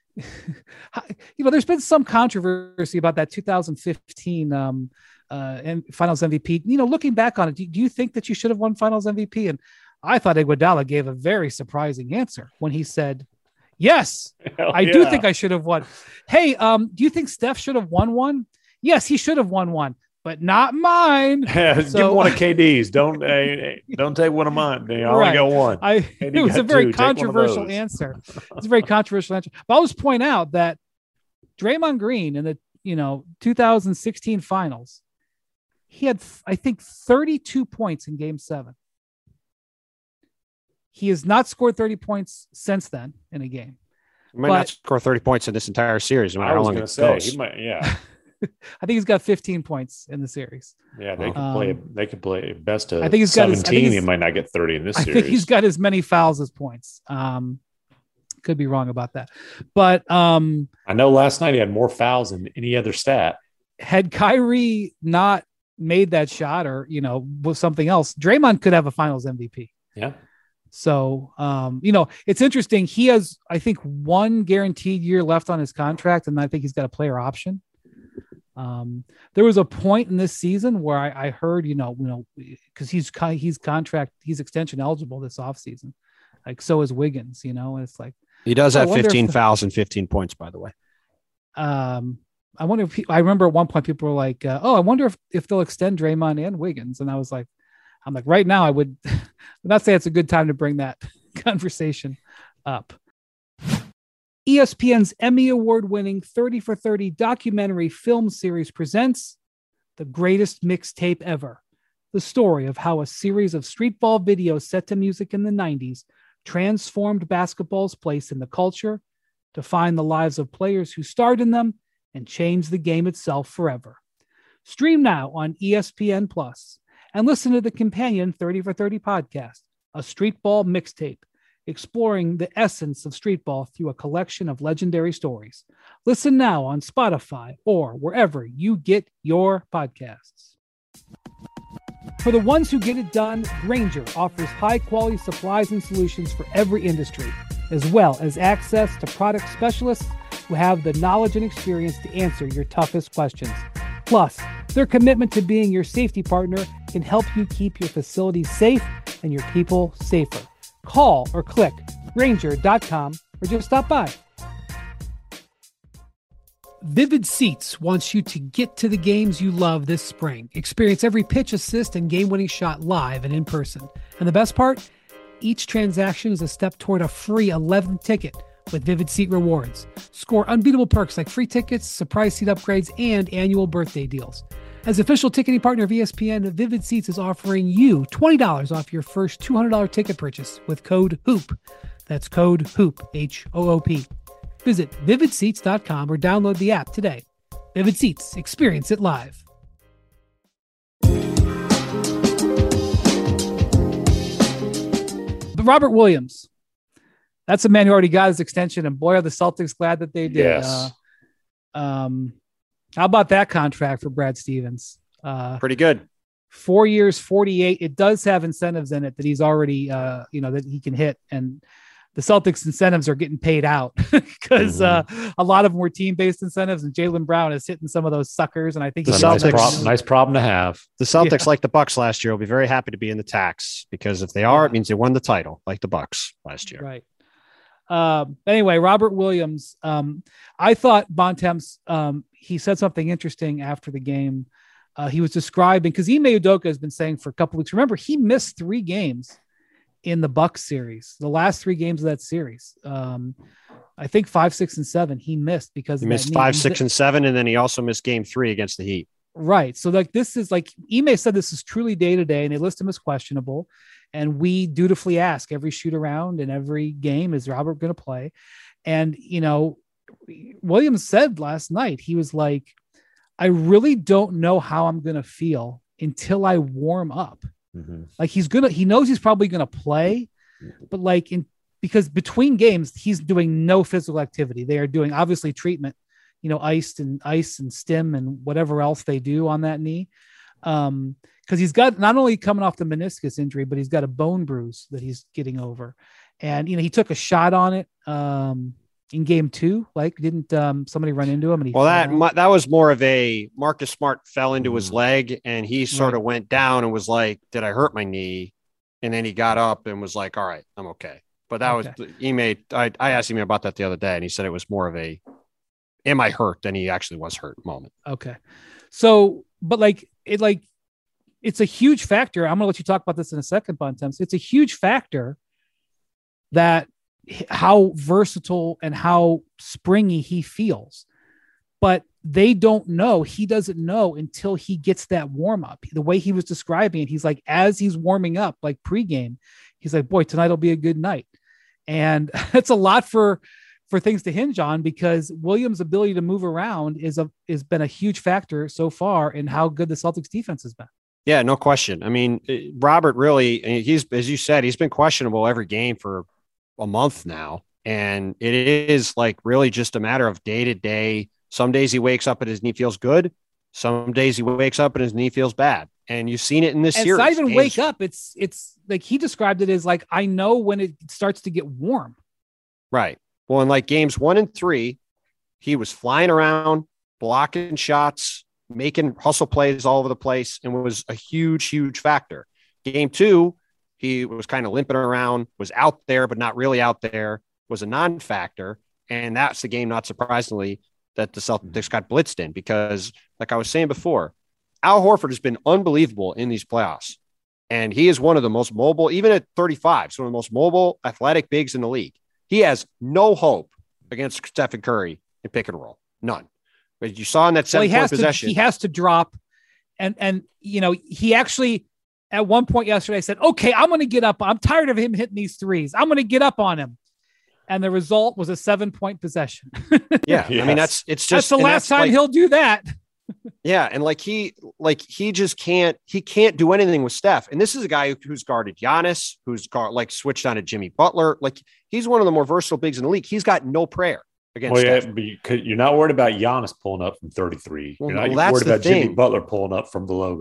you know, there's been some controversy about that two thousand fifteen um uh and Finals M V P. You know, looking back on it, do, do you think that you should have won Finals M V P?" And I thought Iguodala gave a very surprising answer when he said, "Yes, Hell I do yeah. think I should have won." Hey, um, do you think Steph should have won one? Yes, he should have won one, but not mine. Yeah, give So- him one of K D's. Don't uh, don't take one of mine. I only Right. got one. I And it you was a got very two. Take one of controversial those. answer. It's a very controversial answer. But I'll just point out that Draymond Green in the you know two thousand sixteen finals, he had I think thirty-two points in game seven. He has not scored thirty points since then in a game. He might But- not score thirty points in this entire series, no I matter how was long going it to say goes. he might. Yeah, I think he's got fifteen points in the series. yeah. They Um, can play. They can play best of I think he's got his- I seventeen. think He he's- might not get thirty in this I series. think he's got as many fouls as points. Um, could be wrong about that, but um, I know last night he had more fouls than any other stat. had Kyrie not made that shot or, you know, was something else, Draymond could have a Finals M V P. Yeah. So, um, you know, it's interesting. He has, I think, one guaranteed year left on his contract, and I think he's got a player option. Um, there was a point in this season where I, I heard, you know, you know, because he's con- he's contract, he's extension eligible this offseason. Like, so is Wiggins, you know, and it's like, He does I have wonder if fifteen the- fouls and fifteen points, by the way. um, I wonder if he, I remember at one point people were like, uh, "Oh, I wonder if, if they'll extend Draymond and Wiggins." And I was like, "I'm like, right now, I would not say it's a good time to bring that conversation up." E S P N's Emmy Award-winning thirty for thirty documentary film series presents The Greatest Mixtape Ever, the story of how a series of streetball videos set to music in the nineties transformed basketball's place in the culture, defined the lives of players who starred in them, and changed the game itself forever. Stream now on E S P N Plus and listen to the companion thirty for thirty podcast, a streetball mixtape, exploring the essence of streetball through a collection of legendary stories. Listen now on Spotify or wherever you get your podcasts. For the ones who get it done, Grainger offers high-quality supplies and solutions for every industry. as well as access to product specialists who have the knowledge and experience to answer your toughest questions. Plus, their commitment to being your safety partner can help you keep your facilities safe and your people safer. Call or click Grainger dot com or just stop by. Vivid Seats wants you to get to the games you love this spring. Experience every pitch, assist, and game-winning shot live and in person. And the best part? Each transaction is a step toward a free eleventh ticket with Vivid Seat Rewards. Score unbeatable perks like free tickets, surprise seat upgrades, and annual birthday deals. As official ticketing partner of E S P N, Vivid Seats is offering you twenty dollars off your first two hundred dollars ticket purchase with code HOOP. That's code HOOP, H O O P. Visit vivid seats dot com or download the app today. Vivid Seats, experience it live. But Robert Williams, that's a man who already got his extension, and boy, are the Celtics glad that they did. Yes. Uh, um, how about that contract for Brad Stevens? Uh, Pretty good. Four years, forty-eight. It does have incentives in it that he's already, uh, you know, that he can hit. And the Celtics incentives are getting paid out because mm-hmm. uh, a lot of them were team-based incentives, and Jaylen Brown is hitting some of those suckers. And I think the he's Celtics, nice, prob- nice problem to have. The Celtics, Yeah. like the Bucks last year, will be very happy to be in the tax, because if they are, it means they won the title, like the Bucks last year. Right. Um, anyway, Robert Williams, um, I thought Bontemps, um, he said something interesting after the game. Uh, he was describing, because Ime Udoka has been saying for a couple weeks, remember, he missed three games in the Bucks series, the last three games of that series. Um, I think five, six, and seven, he missed because he of missed that five, knee. six, and seven. And then he also missed game three against the Heat. Right. So like, this is like, Ime said, this is truly day to day, and they list him as questionable. And we dutifully ask every shoot around and every game, is Robert going to play? And, you know, Williams said last night, he was like, I really don't know how I'm going to feel until I warm up. Mm-hmm. Like he's going to, he knows he's probably going to play, but like in, because between games, he's doing no physical activity. They are doing obviously treatment, you know, iced and ice and stim and whatever else they do on that knee. Um, Because he's got not only coming off the meniscus injury, but he's got a bone bruise that he's getting over. And, you know, he took a shot on it um, in game two. Like, didn't um, somebody run into him? And he well, that out? that was more of a Marcus Smart fell into his leg, and he sort Right. of went down and was like, did I hurt my knee? And then he got up and was like, all right, I'm okay. But that Okay. was, he made, I, I asked him about that the other day, and he said it was more of a, am I hurt than he actually was hurt moment. Okay. So, but like, it like, it's a huge factor. I'm going to let you talk about this in a second, Bontemps. It's a huge factor that how versatile and how springy he feels, but they don't know. He doesn't know until he gets that warm up. The way he was describing it, he's like, as he's warming up, like pregame, he's like, boy, tonight will be a good night. And it's a lot for, for things to hinge on, because Williams' ability to move around is a, has been a huge factor so far in how good the Celtics defense has been. Yeah, no question. I mean, Robert really, he's, as you said, he's been questionable every game for a month now. And it is like really just a matter of day to day. Some days he wakes up and his knee feels good. Some days he wakes up and his knee feels bad. And you've seen it in this and series. It's not even Games. wake up. It's, it's like, he described it as like, I know when it starts to get warm. Right. Well, in like games one and three, he was flying around, blocking shots, making hustle plays all over the place, and was a huge, huge factor. Game two, he was kind of limping around, was out there, but not really out there, was a non-factor. And that's the game, not surprisingly, that the Celtics got blitzed in, because like I was saying before, Al Horford has been unbelievable in these playoffs. And he is one of the most mobile, even at thirty-five, so one of the most mobile athletic bigs in the league. He has no hope against Stephen Curry in pick and roll. None. But you saw in that Well, he seven has point to, possession. he has to drop. And, and, you know, he actually, at one point yesterday said, okay, I'm going to get up. I'm tired of him hitting these threes. I'm going to get up on him. And the result was a seven point possession. yeah. Yes. I mean, that's, it's That's just the and last that's time like, he'll do that. yeah. And like, he, like, he just can't, he can't do anything with Steph. And this is a guy who, who's guarded Giannis, who's guard, like switched on to Jimmy Butler. Like, he's one of the more versatile bigs in the league. He's got no prayer against Well, yeah, Steph. but you could, you're not worried about Giannis pulling up from thirty-three. Well, You're not well, that's worried the about Jimmy thing. Butler pulling up from the logo.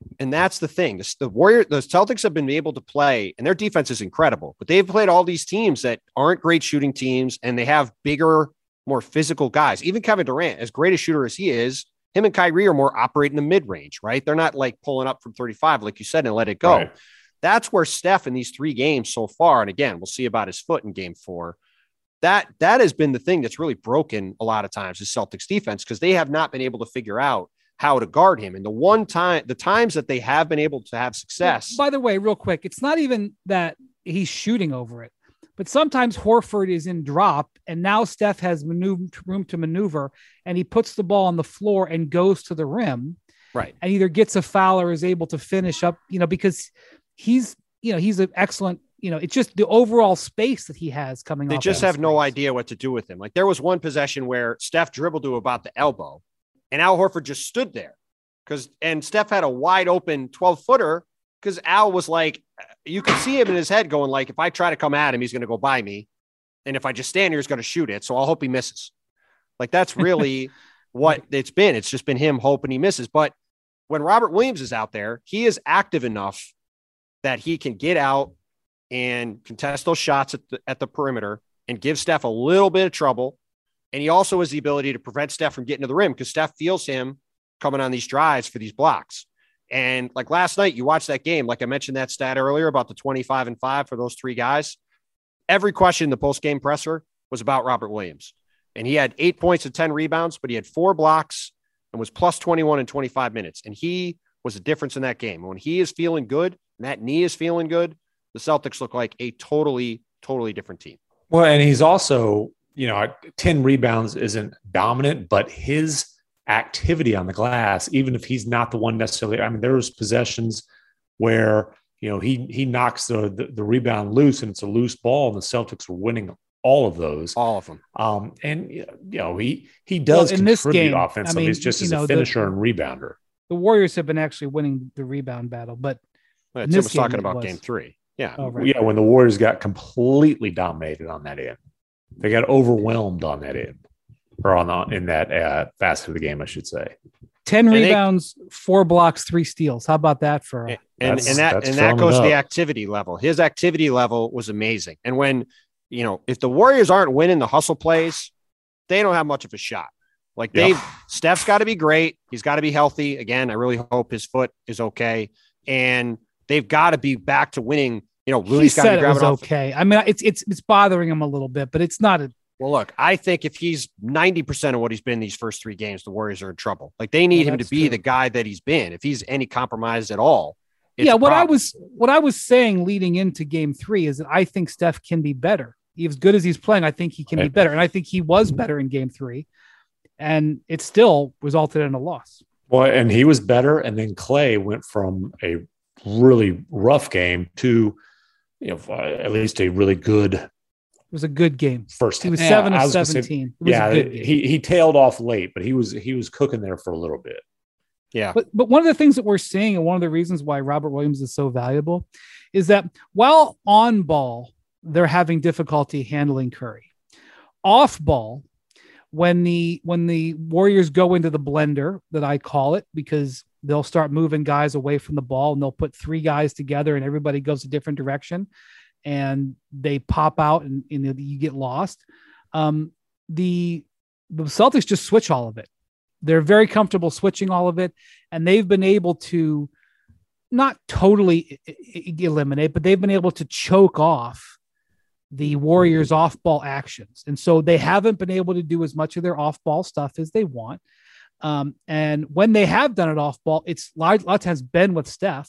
And that's the thing. The, the Warrior, the Celtics have been able to play, and their defense is incredible, but they've played all these teams that aren't great shooting teams, and they have bigger, more physical guys. Even Kevin Durant, as great a shooter as he is, him and Kyrie are more operating the mid-range, right? They're not like pulling up from thirty-five, like you said, and let it go. Right. That's where Steph in these three games so far, and again, we'll see about his foot in game four. That, that has been the thing that's really broken a lot of times is Celtics defense, because they have not been able to figure out how to guard him. And the one time, the times that they have been able to have success. By the way, real quick, it's not even that he's shooting over it, but sometimes Horford is in drop and now Steph has maneuver, room to maneuver, and he puts the ball on the floor and goes to the rim. Right. And either gets a foul or is able to finish up, you know, because he's, you know, he's an excellent, you know, it's just the overall space that he has coming They off. They just have space. no idea what to do with him. Like there was one possession where Steph dribbled to about the elbow, and Al Horford just stood there because, and Steph had a wide open twelve footer because Al was like, you could see him in his head going like, if I try to come at him, he's going to go by me. And if I just stand here, he's going to shoot it. So I'll hope he misses. Like that's really what it's been. It's just been him hoping he misses. But when Robert Williams is out there, he is active enough that he can get out and contest those shots at the, at the perimeter and give Steph a little bit of trouble. And he also has the ability to prevent Steph from getting to the rim because Steph feels him coming on these drives for these blocks. And like last night, you watched that game. Like I mentioned that stat earlier about the twenty-five and five for those three guys. Every question in the post-game presser was about Robert Williams. And he had eight points and ten rebounds, but he had four blocks and was plus twenty-one in twenty-five minutes. And he was the difference in that game. When he is feeling good and that knee is feeling good, the Celtics look like a totally, totally different team. Well, and he's also, you know, ten rebounds isn't dominant, but his activity on the glass, even if he's not the one necessarily, I mean, there was possessions where, you know, he he knocks the, the, the rebound loose and it's a loose ball and the Celtics are winning all of those. All of them. Um, and, you know, he, he does well, in this game, offensively. I mean, he's just as know, a finisher the, and rebounder. The Warriors have been actually winning the rebound battle, but well, Tim was talking about was. game three. Yeah. Oh, right. Yeah. When the Warriors got completely dominated on that end, they got overwhelmed on that end or on the, in that uh, facet of the game, I should say. ten and rebounds, they, four blocks, three steals. How about that for, and, and, and that, and that goes to the activity level. His activity level was amazing. And when, you know, if the Warriors aren't winning the hustle plays, they don't have much of a shot. Like Dave, yep. Steph's got to be great. He's got to be healthy. Again, I really hope his foot is okay. And they've got to be back to winning. You know, Looney's got to be grabbing off. Okay. I mean, it's, it's, it's bothering him a little bit, but it's not a, well, look, I think if he's ninety percent of what he's been these first three games, the Warriors are in trouble. Like they need well, him to be true. the guy that he's been. If he's any compromised at all. Yeah. What I was, what I was saying leading into game three is that I think Steph can be better. As good as he's playing, I think he can be better. And I think he was better in game three. And it still resulted in a loss. Well, and he was better. And then Clay went from a really rough game to, you know, at least a really good. It was a good game. First, he was yeah, seven of seventeen. Say, yeah, he he tailed off late, but he was he was cooking there for a little bit. Yeah. But but one of the things that we're seeing, and one of the reasons why Robert Williams is so valuable, is that while on ball, they're having difficulty handling Curry. Off ball, when the when the Warriors go into the blender, that I call it, because they'll start moving guys away from the ball and they'll put three guys together and everybody goes a different direction and they pop out and, and you get lost. Um, the, the Celtics just switch all of it. They're very comfortable switching all of it. And they've been able to not totally eliminate, but they've been able to choke off the Warriors off ball actions. And so they haven't been able to do as much of their off ball stuff as they want. Um, and when they have done it off ball, it's a lot, a lot of times been with Steph.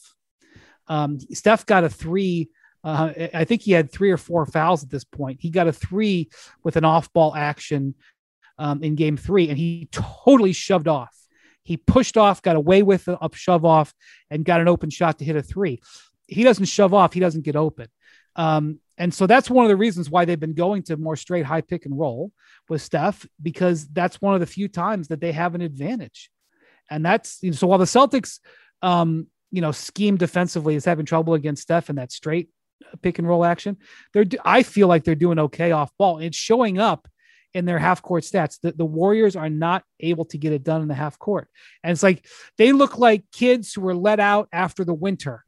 Um, Steph got a three. Uh, I think he had three or four fouls at this point. He got a three with an off ball action um, in game three, and he totally shoved off. He pushed off, got away with a up shove off, and got an open shot to hit a three. He doesn't shove off. He doesn't get open. Um, and so that's one of the reasons why they've been going to more straight high pick and roll with Steph, because that's one of the few times that they have an advantage. And that's, you know, so while the Celtics, um, you know, scheme defensively is having trouble against Steph in that straight pick and roll action, they're, I feel like they're doing okay off ball. It's showing up in their half court stats. The, the Warriors are not able to get it done in the half court. And it's like, they look like kids who were let out after the winter.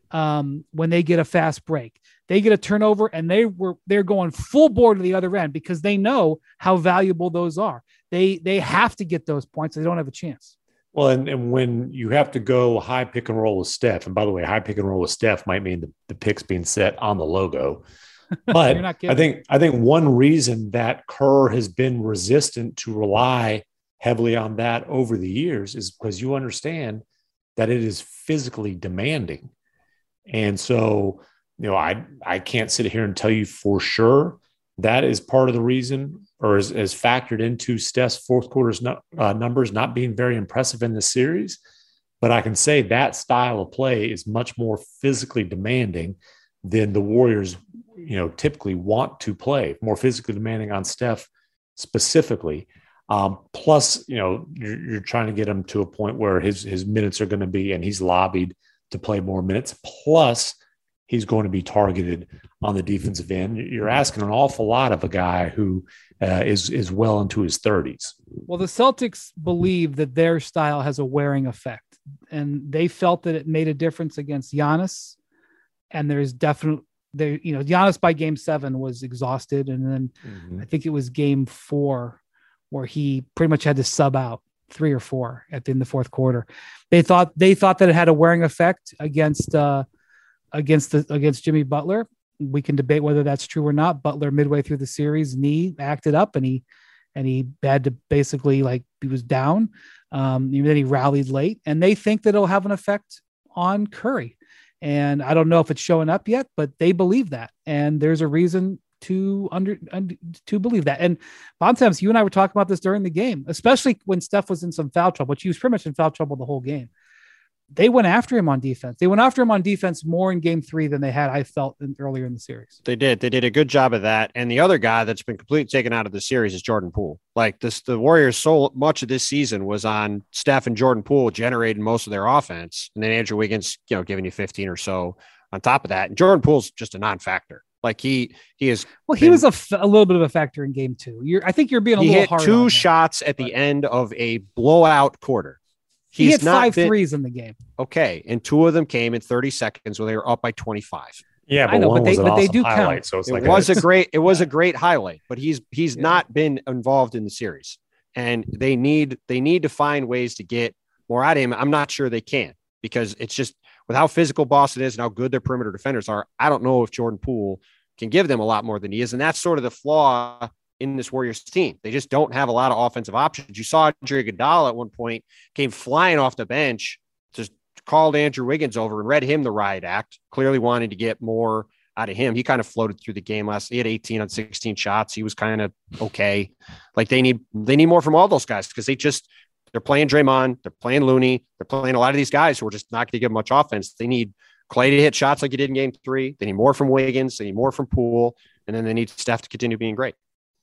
Um, when they get a fast break, they get a turnover and they were, they're going full board to the other end because they know how valuable those are. They, they have to get those points. They don't have a chance. Well, and, and when you have to go high pick and roll with Steph, and by the way, high pick and roll with Steph might mean the, the picks being set on the logo. But I think I think one reason that Kerr has been resistant to rely heavily on that over the years is because you understand that it is physically demanding. And so, you know, I I can't sit here and tell you for sure that is part of the reason, or is, is factored into Steph's fourth quarter's not, uh, numbers not being very impressive in this series. But I can say that style of play is much more physically demanding than the Warriors, you know, typically want to play, more physically demanding on Steph specifically. Um, plus, you know, you're, you're trying to get him to a point where his, his minutes are going to be, and he's lobbied to play more minutes. Plus, he's going to be targeted on the defensive end. You're asking an awful lot of a guy who uh, is is well into his thirties. Well, the Celtics believe that their style has a wearing effect, and they felt that it made a difference against Giannis. And there's definitely, there, you know, Giannis by game seven was exhausted, and then mm-hmm. I think it was game four where he pretty much had to sub out three or four at the end of the fourth quarter. They thought they thought that it had a wearing effect against. Uh, against the, against Jimmy Butler. We can debate whether that's true or not. Butler midway through the series, knee acted up and he, and he had to basically, like, he was down. Um, and then he rallied late, and they think that it'll have an effect on Curry. And I don't know if it's showing up yet, but they believe that. And there's a reason to under, under to believe that. And Bontemps, you and I were talking about this during the game, especially when Steph was in some foul trouble, which he was pretty much in foul trouble the whole game. They went after him on defense. They went after him on defense more in game three than they had, I felt, in, earlier in the series. They did. They did a good job of that. And the other guy that's been completely taken out of the series is Jordan Poole. Like this, the Warriors so much of this season was on Steph and Jordan Poole generating most of their offense. And then Andrew Wiggins, you know, giving you fifteen or so on top of that. And Jordan Poole's just a non-factor. Like he, he is. Well, he been, was a, f- a little bit of a factor in game two. You're, I think you're being a little hard. He hit two shots at the but, end of a blowout quarter. He He's hit five been, threes in the game. Okay. And two of them came in thirty seconds when they were up by twenty-five. Yeah, but, know, one but, they, was but they do highlight, count. So it's it like was a, a great, it was a great highlight, but he's, he's yeah. not been involved in the series, and they need, they need to find ways to get more out of him. I'm not sure they can, because it's just with how physical Boston is and how good their perimeter defenders are. I don't know if Jordan Poole can give them a lot more than he is. And that's sort of the flaw in this Warriors team. They just don't have a lot of offensive options. You saw Andre Iguodala at one point came flying off the bench, just called Andrew Wiggins over and read him the riot act, clearly wanting to get more out of him. He kind of floated through the game last. He had eighteen on sixteen shots. He was kind of okay. Like they need, they need more from all those guys, because they just, they're playing Draymond, they're playing Looney, they're playing a lot of these guys who are just not going to give much offense. They need Clay to hit shots like he did in game three. They need more from Wiggins. They need more from Poole. And then they need Steph to continue being great.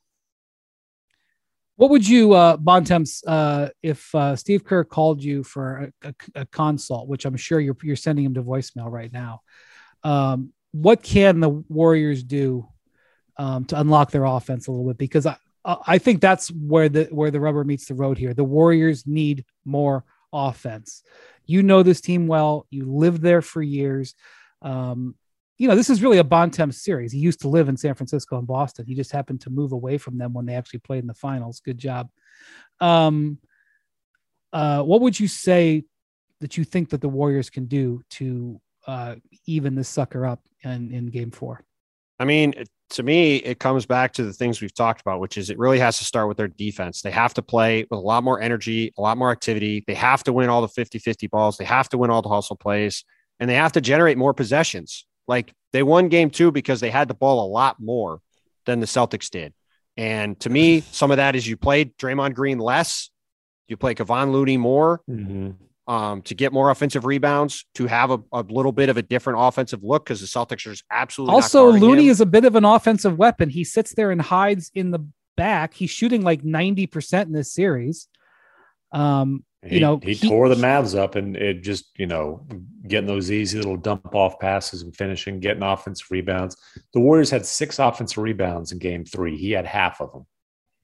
What would you, uh, Bontemps, uh, if uh, Steve Kerr called you for a, a, a consult, which I'm sure you're you're sending him to voicemail right now, um, what can the Warriors do um, to unlock their offense a little bit? Because I I think that's where the where the rubber meets the road here. The Warriors need more offense. You know this team well. You lived there for years. Um, you know, this is really a Bontemps series. He used to live in San Francisco and Boston. He just happened to move away from them when they actually played in the finals. Good job. Um, uh, what would you say that you think that the Warriors can do to uh, even this sucker up in, in game four? I mean, to me, it comes back to the things we've talked about, which is it really has to start with their defense. They have to play with a lot more energy, a lot more activity. They have to win all the fifty-fifty balls. They have to win all the hustle plays, and they have to generate more possessions. Like they won game two because they had the ball a lot more than the Celtics did. And to me, some of that is you played Draymond Green less, you play Kevon Looney more, mm-hmm. um, to get more offensive rebounds, to have a, a little bit of a different offensive look, because the Celtics are absolutely also not Looney him. is a bit of an offensive weapon. He sits there and hides in the back. He's shooting like ninety percent in this series. Um, He, you know, he, he tore the Mavs up, and it just, you know, getting those easy little dump off passes and finishing, getting offensive rebounds. The Warriors had six offensive rebounds in game three. He had half of them.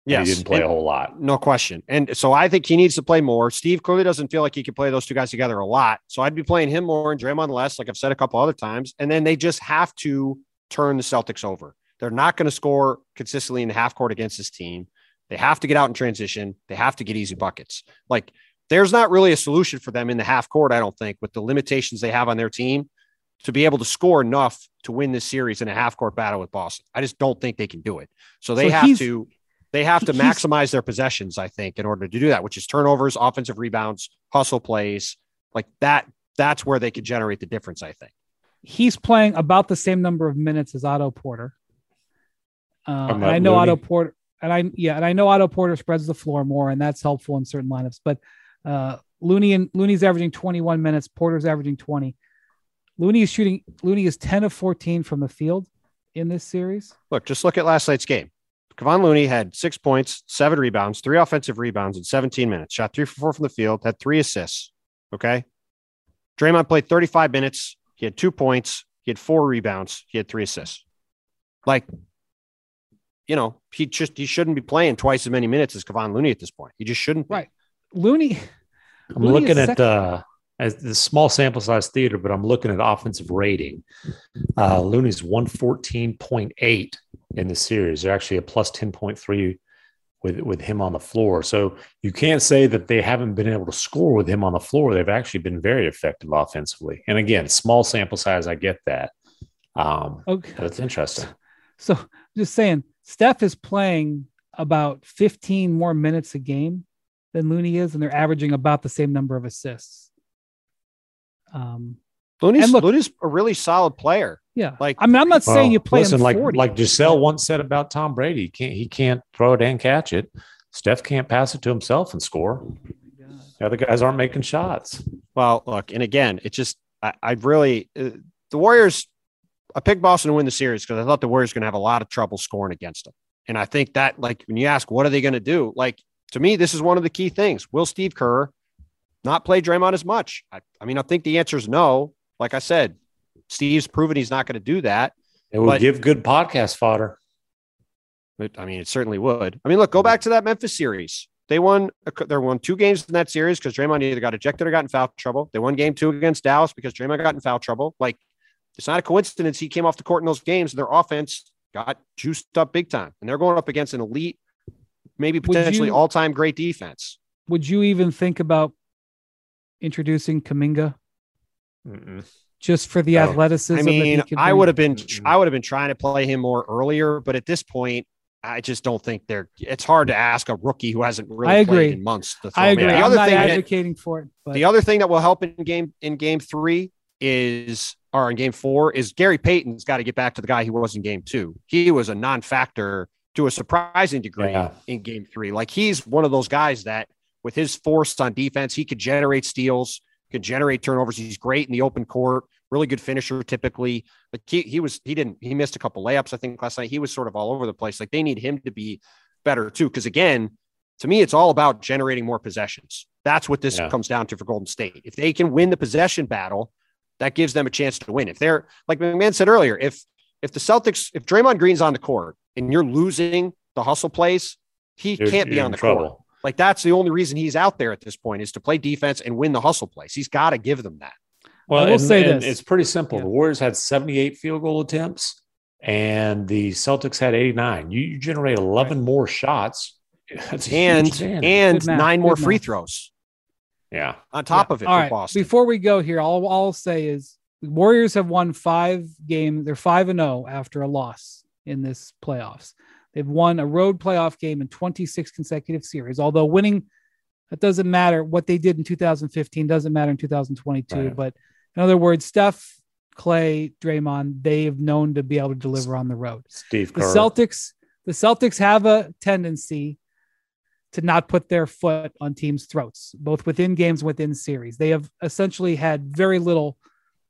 Yes. He didn't play and, a whole lot. No question. And so I think he needs to play more. Steve clearly doesn't feel like he can play those two guys together a lot. So I'd be playing him more and Draymond less, like I've said a couple other times. And then they just have to turn the Celtics over. They're not going to score consistently in the half court against this team. They have to get out in transition. They have to get easy buckets. Like there's not really a solution for them in the half court, I don't think, with the limitations they have on their team to be able to score enough to win this series in a half court battle with Boston. I just don't think they can do it. So they so have to, they have to maximize their possessions, I think, in order to do that, which is turnovers, offensive rebounds, hustle plays like that. That's where they could generate the difference, I think. He's playing about the same number of minutes as Otto Porter. Uh, and I know Looney. Otto Porter, and I yeah, and I know Otto Porter spreads the floor more, and that's helpful in certain lineups. But uh, Looney and Looney's averaging twenty-one minutes. Porter's averaging twenty. Looney is shooting. Looney is ten of fourteen from the field in this series. Look, just look at last night's game. Kevon Looney had six points, seven rebounds, three offensive rebounds in seventeen minutes. Shot three for four from the field. Had three assists. Okay. Draymond played thirty-five minutes. He had two points. He had four rebounds. He had three assists. Like, you know, he just he shouldn't be playing twice as many minutes as Kevon Looney at this point. He just shouldn't be. Right. Looney. I'm Looney looking at uh, as the small sample size theater, but I'm looking at offensive rating. Uh, Looney's one fourteen point eight in the series. They're actually a plus ten point three with with him on the floor. So you can't say that they haven't been able to score with him on the floor. They've actually been very effective offensively. And again, small sample size, I get that. Um, okay, that's interesting. So just saying, Steph is playing about fifteen more minutes a game than Looney is, and they're averaging about the same number of assists. Um, Looney's, look, Looney's a really solid player. Yeah, like I mean, I'm not well, saying you play listen, him like forty. like Giselle once said about Tom Brady. He can't he can't throw it and catch it. Steph can't pass it to himself and score. Oh the other guys aren't making shots. Well, look, and again, it just I, I really uh, the Warriors. I picked Boston to win the series because I thought the Warriors going to have a lot of trouble scoring against them. And I think that, like, when you ask, what are they going to do? Like, to me, this is one of the key things. Will Steve Kerr not play Draymond as much? I, I mean, I think the answer is no. Like I said, Steve's proven he's not going to do that. It will give good podcast fodder. But, I mean, it certainly would. I mean, look, go back to that Memphis series. They won, they won two games in that series because Draymond either got ejected or got in foul trouble. They won game two against Dallas because Draymond got in foul trouble. Like, it's not a coincidence he came off the court in those games and their offense got juiced up big time. And they're going up against an elite, maybe potentially you, all-time great defense. Would you even think about introducing Kuminga Mm-mm. just for the oh. athleticism? I mean, I would have been, Mm-mm. I would have been trying to play him more earlier, but at this point, I just don't think they're. It's hard to ask a rookie who hasn't really I played agree. in months to throw I agree. The I'm other not thing advocating that, for it. But. The other thing that will help in game in game three is, or in game four, is Gary Payton's got to get back to the guy he was in game two. He was a non-factor to a surprising degree yeah. in game three. Like, he's one of those guys that with his force on defense, he could generate steals, could generate turnovers. He's great in the open court, really good finisher typically. Like he, he was, he didn't, he missed a couple layups, I think, last night. He was sort of all over the place. Like, they need him to be better too. Cause again, to me, it's all about generating more possessions. That's what this yeah. comes down to for Golden State. If they can win the possession battle, that gives them a chance to win. If they're, like McMahon said earlier, if if the Celtics, if Draymond Green's on the court and you're losing the hustle plays, he you're, can't be on the trouble. court. Like, that's the only reason he's out there at this point, is to play defense and win the hustle plays. He's got to give them that. Well, I will and, say and this. It's pretty simple. Yeah. The Warriors had seventy-eight field goal attempts and the Celtics had eighty-nine. You, you generate eleven right. more shots. That's and and nine more free throws. Yeah. On top yeah. of it, all for right. Boston. Before we go here, all, all I'll say is the Warriors have won five games. They're five and oh after a loss in this playoffs. They've won a road playoff game in twenty-six consecutive series, although winning, that doesn't matter. What they did in two thousand fifteen doesn't matter in two thousand twenty-two. Right. But in other words, Steph, Clay, Draymond, they've known to be able to deliver on the road. Steve The Kerr. Celtics, the Celtics have a tendency to not put their foot on teams' throats, both within games, within series. They have essentially had very little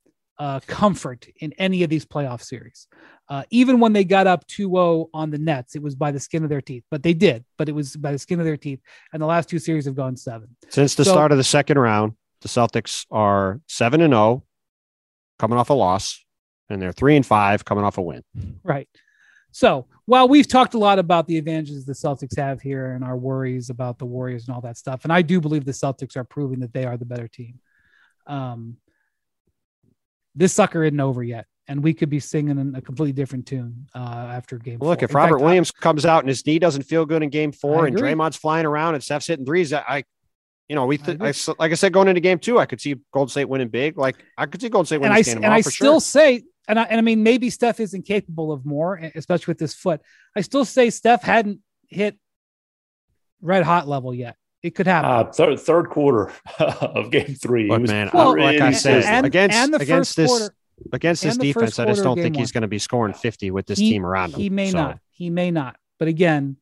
uh, comfort in any of these playoff series. Uh, even when they got up two oh on the Nets, it was by the skin of their teeth, but they did, but it was by the skin of their teeth. And the last two series have gone seven. Since the so, start of the second round, the Celtics are seven and oh coming off a loss, and they're three and five coming off a win. Right. So while we've talked a lot about the advantages the Celtics have here and our worries about the Warriors and all that stuff, and I do believe the Celtics are proving that they are the better team. Um, this sucker isn't over yet, and we could be singing a completely different tune uh, after game well, look, four. if In Robert fact, Williams I, comes out and his knee doesn't feel good in game four and Draymond's flying around and Steph's hitting threes, I, you know, we, th- I, I, like I said, going into game two, I could see Golden State winning big. Like I could see Golden State winning and this I, game. And I for still sure. say, and I, and I mean, maybe Steph isn't capable of more, especially with this foot. I still say Steph hadn't hit red hot level yet. It could happen. Uh, third, third quarter of game three. Look, was man, well, like I said, and, against, and the against first this, quarter, against this defense, I just don't think he's going to be scoring fifty with this he, team around him. He may so. not. He may not. But again,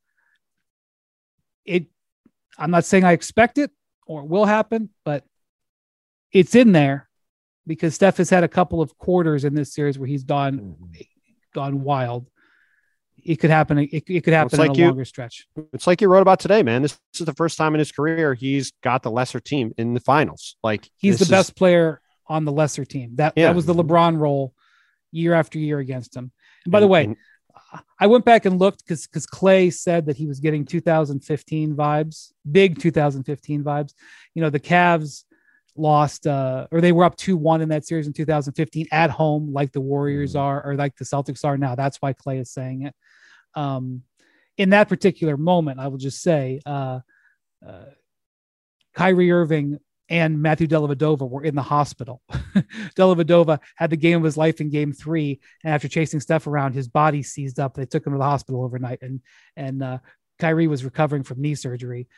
it. I'm not saying I expect it or it will happen, but it's in there because Steph has had a couple of quarters in this series where he's gone, mm-hmm. gone wild. It could happen. It, it could happen well, like in a you, longer stretch. It's like you wrote about today, man. This, this is the first time in his career he's got the lesser team in the finals. Like he's the is, best player on the lesser team. That yeah. that was the LeBron role year after year against him. And by and, the way, and, I went back and looked because because Clay said that he was getting two thousand fifteen vibes, big two thousand fifteen vibes. You know, the Cavs lost uh, or they were up two one in that series in two thousand fifteen at home, like the Warriors mm-hmm. are or like the Celtics are now. That's why Clay is saying it. Um, in that particular moment, I will just say uh, uh, Kyrie Irving and Matthew Dellavedova were in the hospital. Dellavedova had the game of his life in game three. And after chasing Steph around, his body seized up. They took him to the hospital overnight. And, and uh, Kyrie was recovering from knee surgery.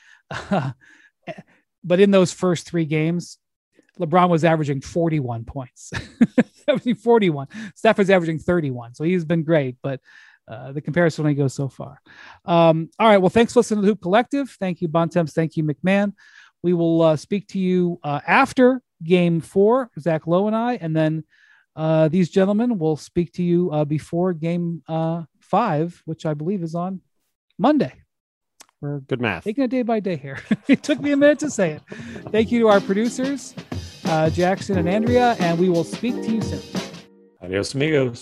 But in those first three games, LeBron was averaging forty-one points. averaging forty-one. Steph was averaging thirty-one. So he's been great, but uh, the comparison only goes so far. Um, all right. Well, thanks for listening to the Hoop Collective. Thank you, Bontemps. Thank you, McMahon. We will uh, speak to you uh, after game four, Zach Lowe and I, and then uh, these gentlemen will speak to you uh, before game uh, five, which I believe is on Monday. We're good math. Taking it day by day here. It took me a minute to say it. Thank you to our producers, uh, Jackson and Andrea, and we will speak to you soon. Adios, amigos.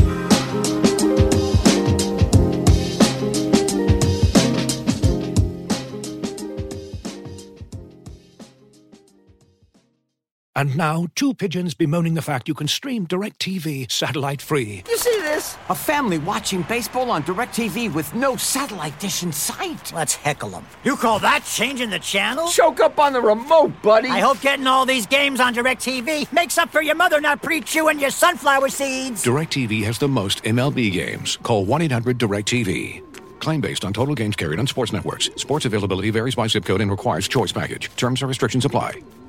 And now, two pigeons bemoaning the fact you can stream DirecTV satellite-free. You see this? A family watching baseball on DirecTV with no satellite dish in sight. Let's heckle them. You call that changing the channel? Choke up on the remote, buddy. I hope getting all these games on DirecTV makes up for your mother not pre-chewing your sunflower seeds. DirecTV has the most M L B games. Call one eight hundred direct T V. Claim based on total games carried on sports networks. Sports availability varies by zip code and requires choice package. Terms and restrictions apply.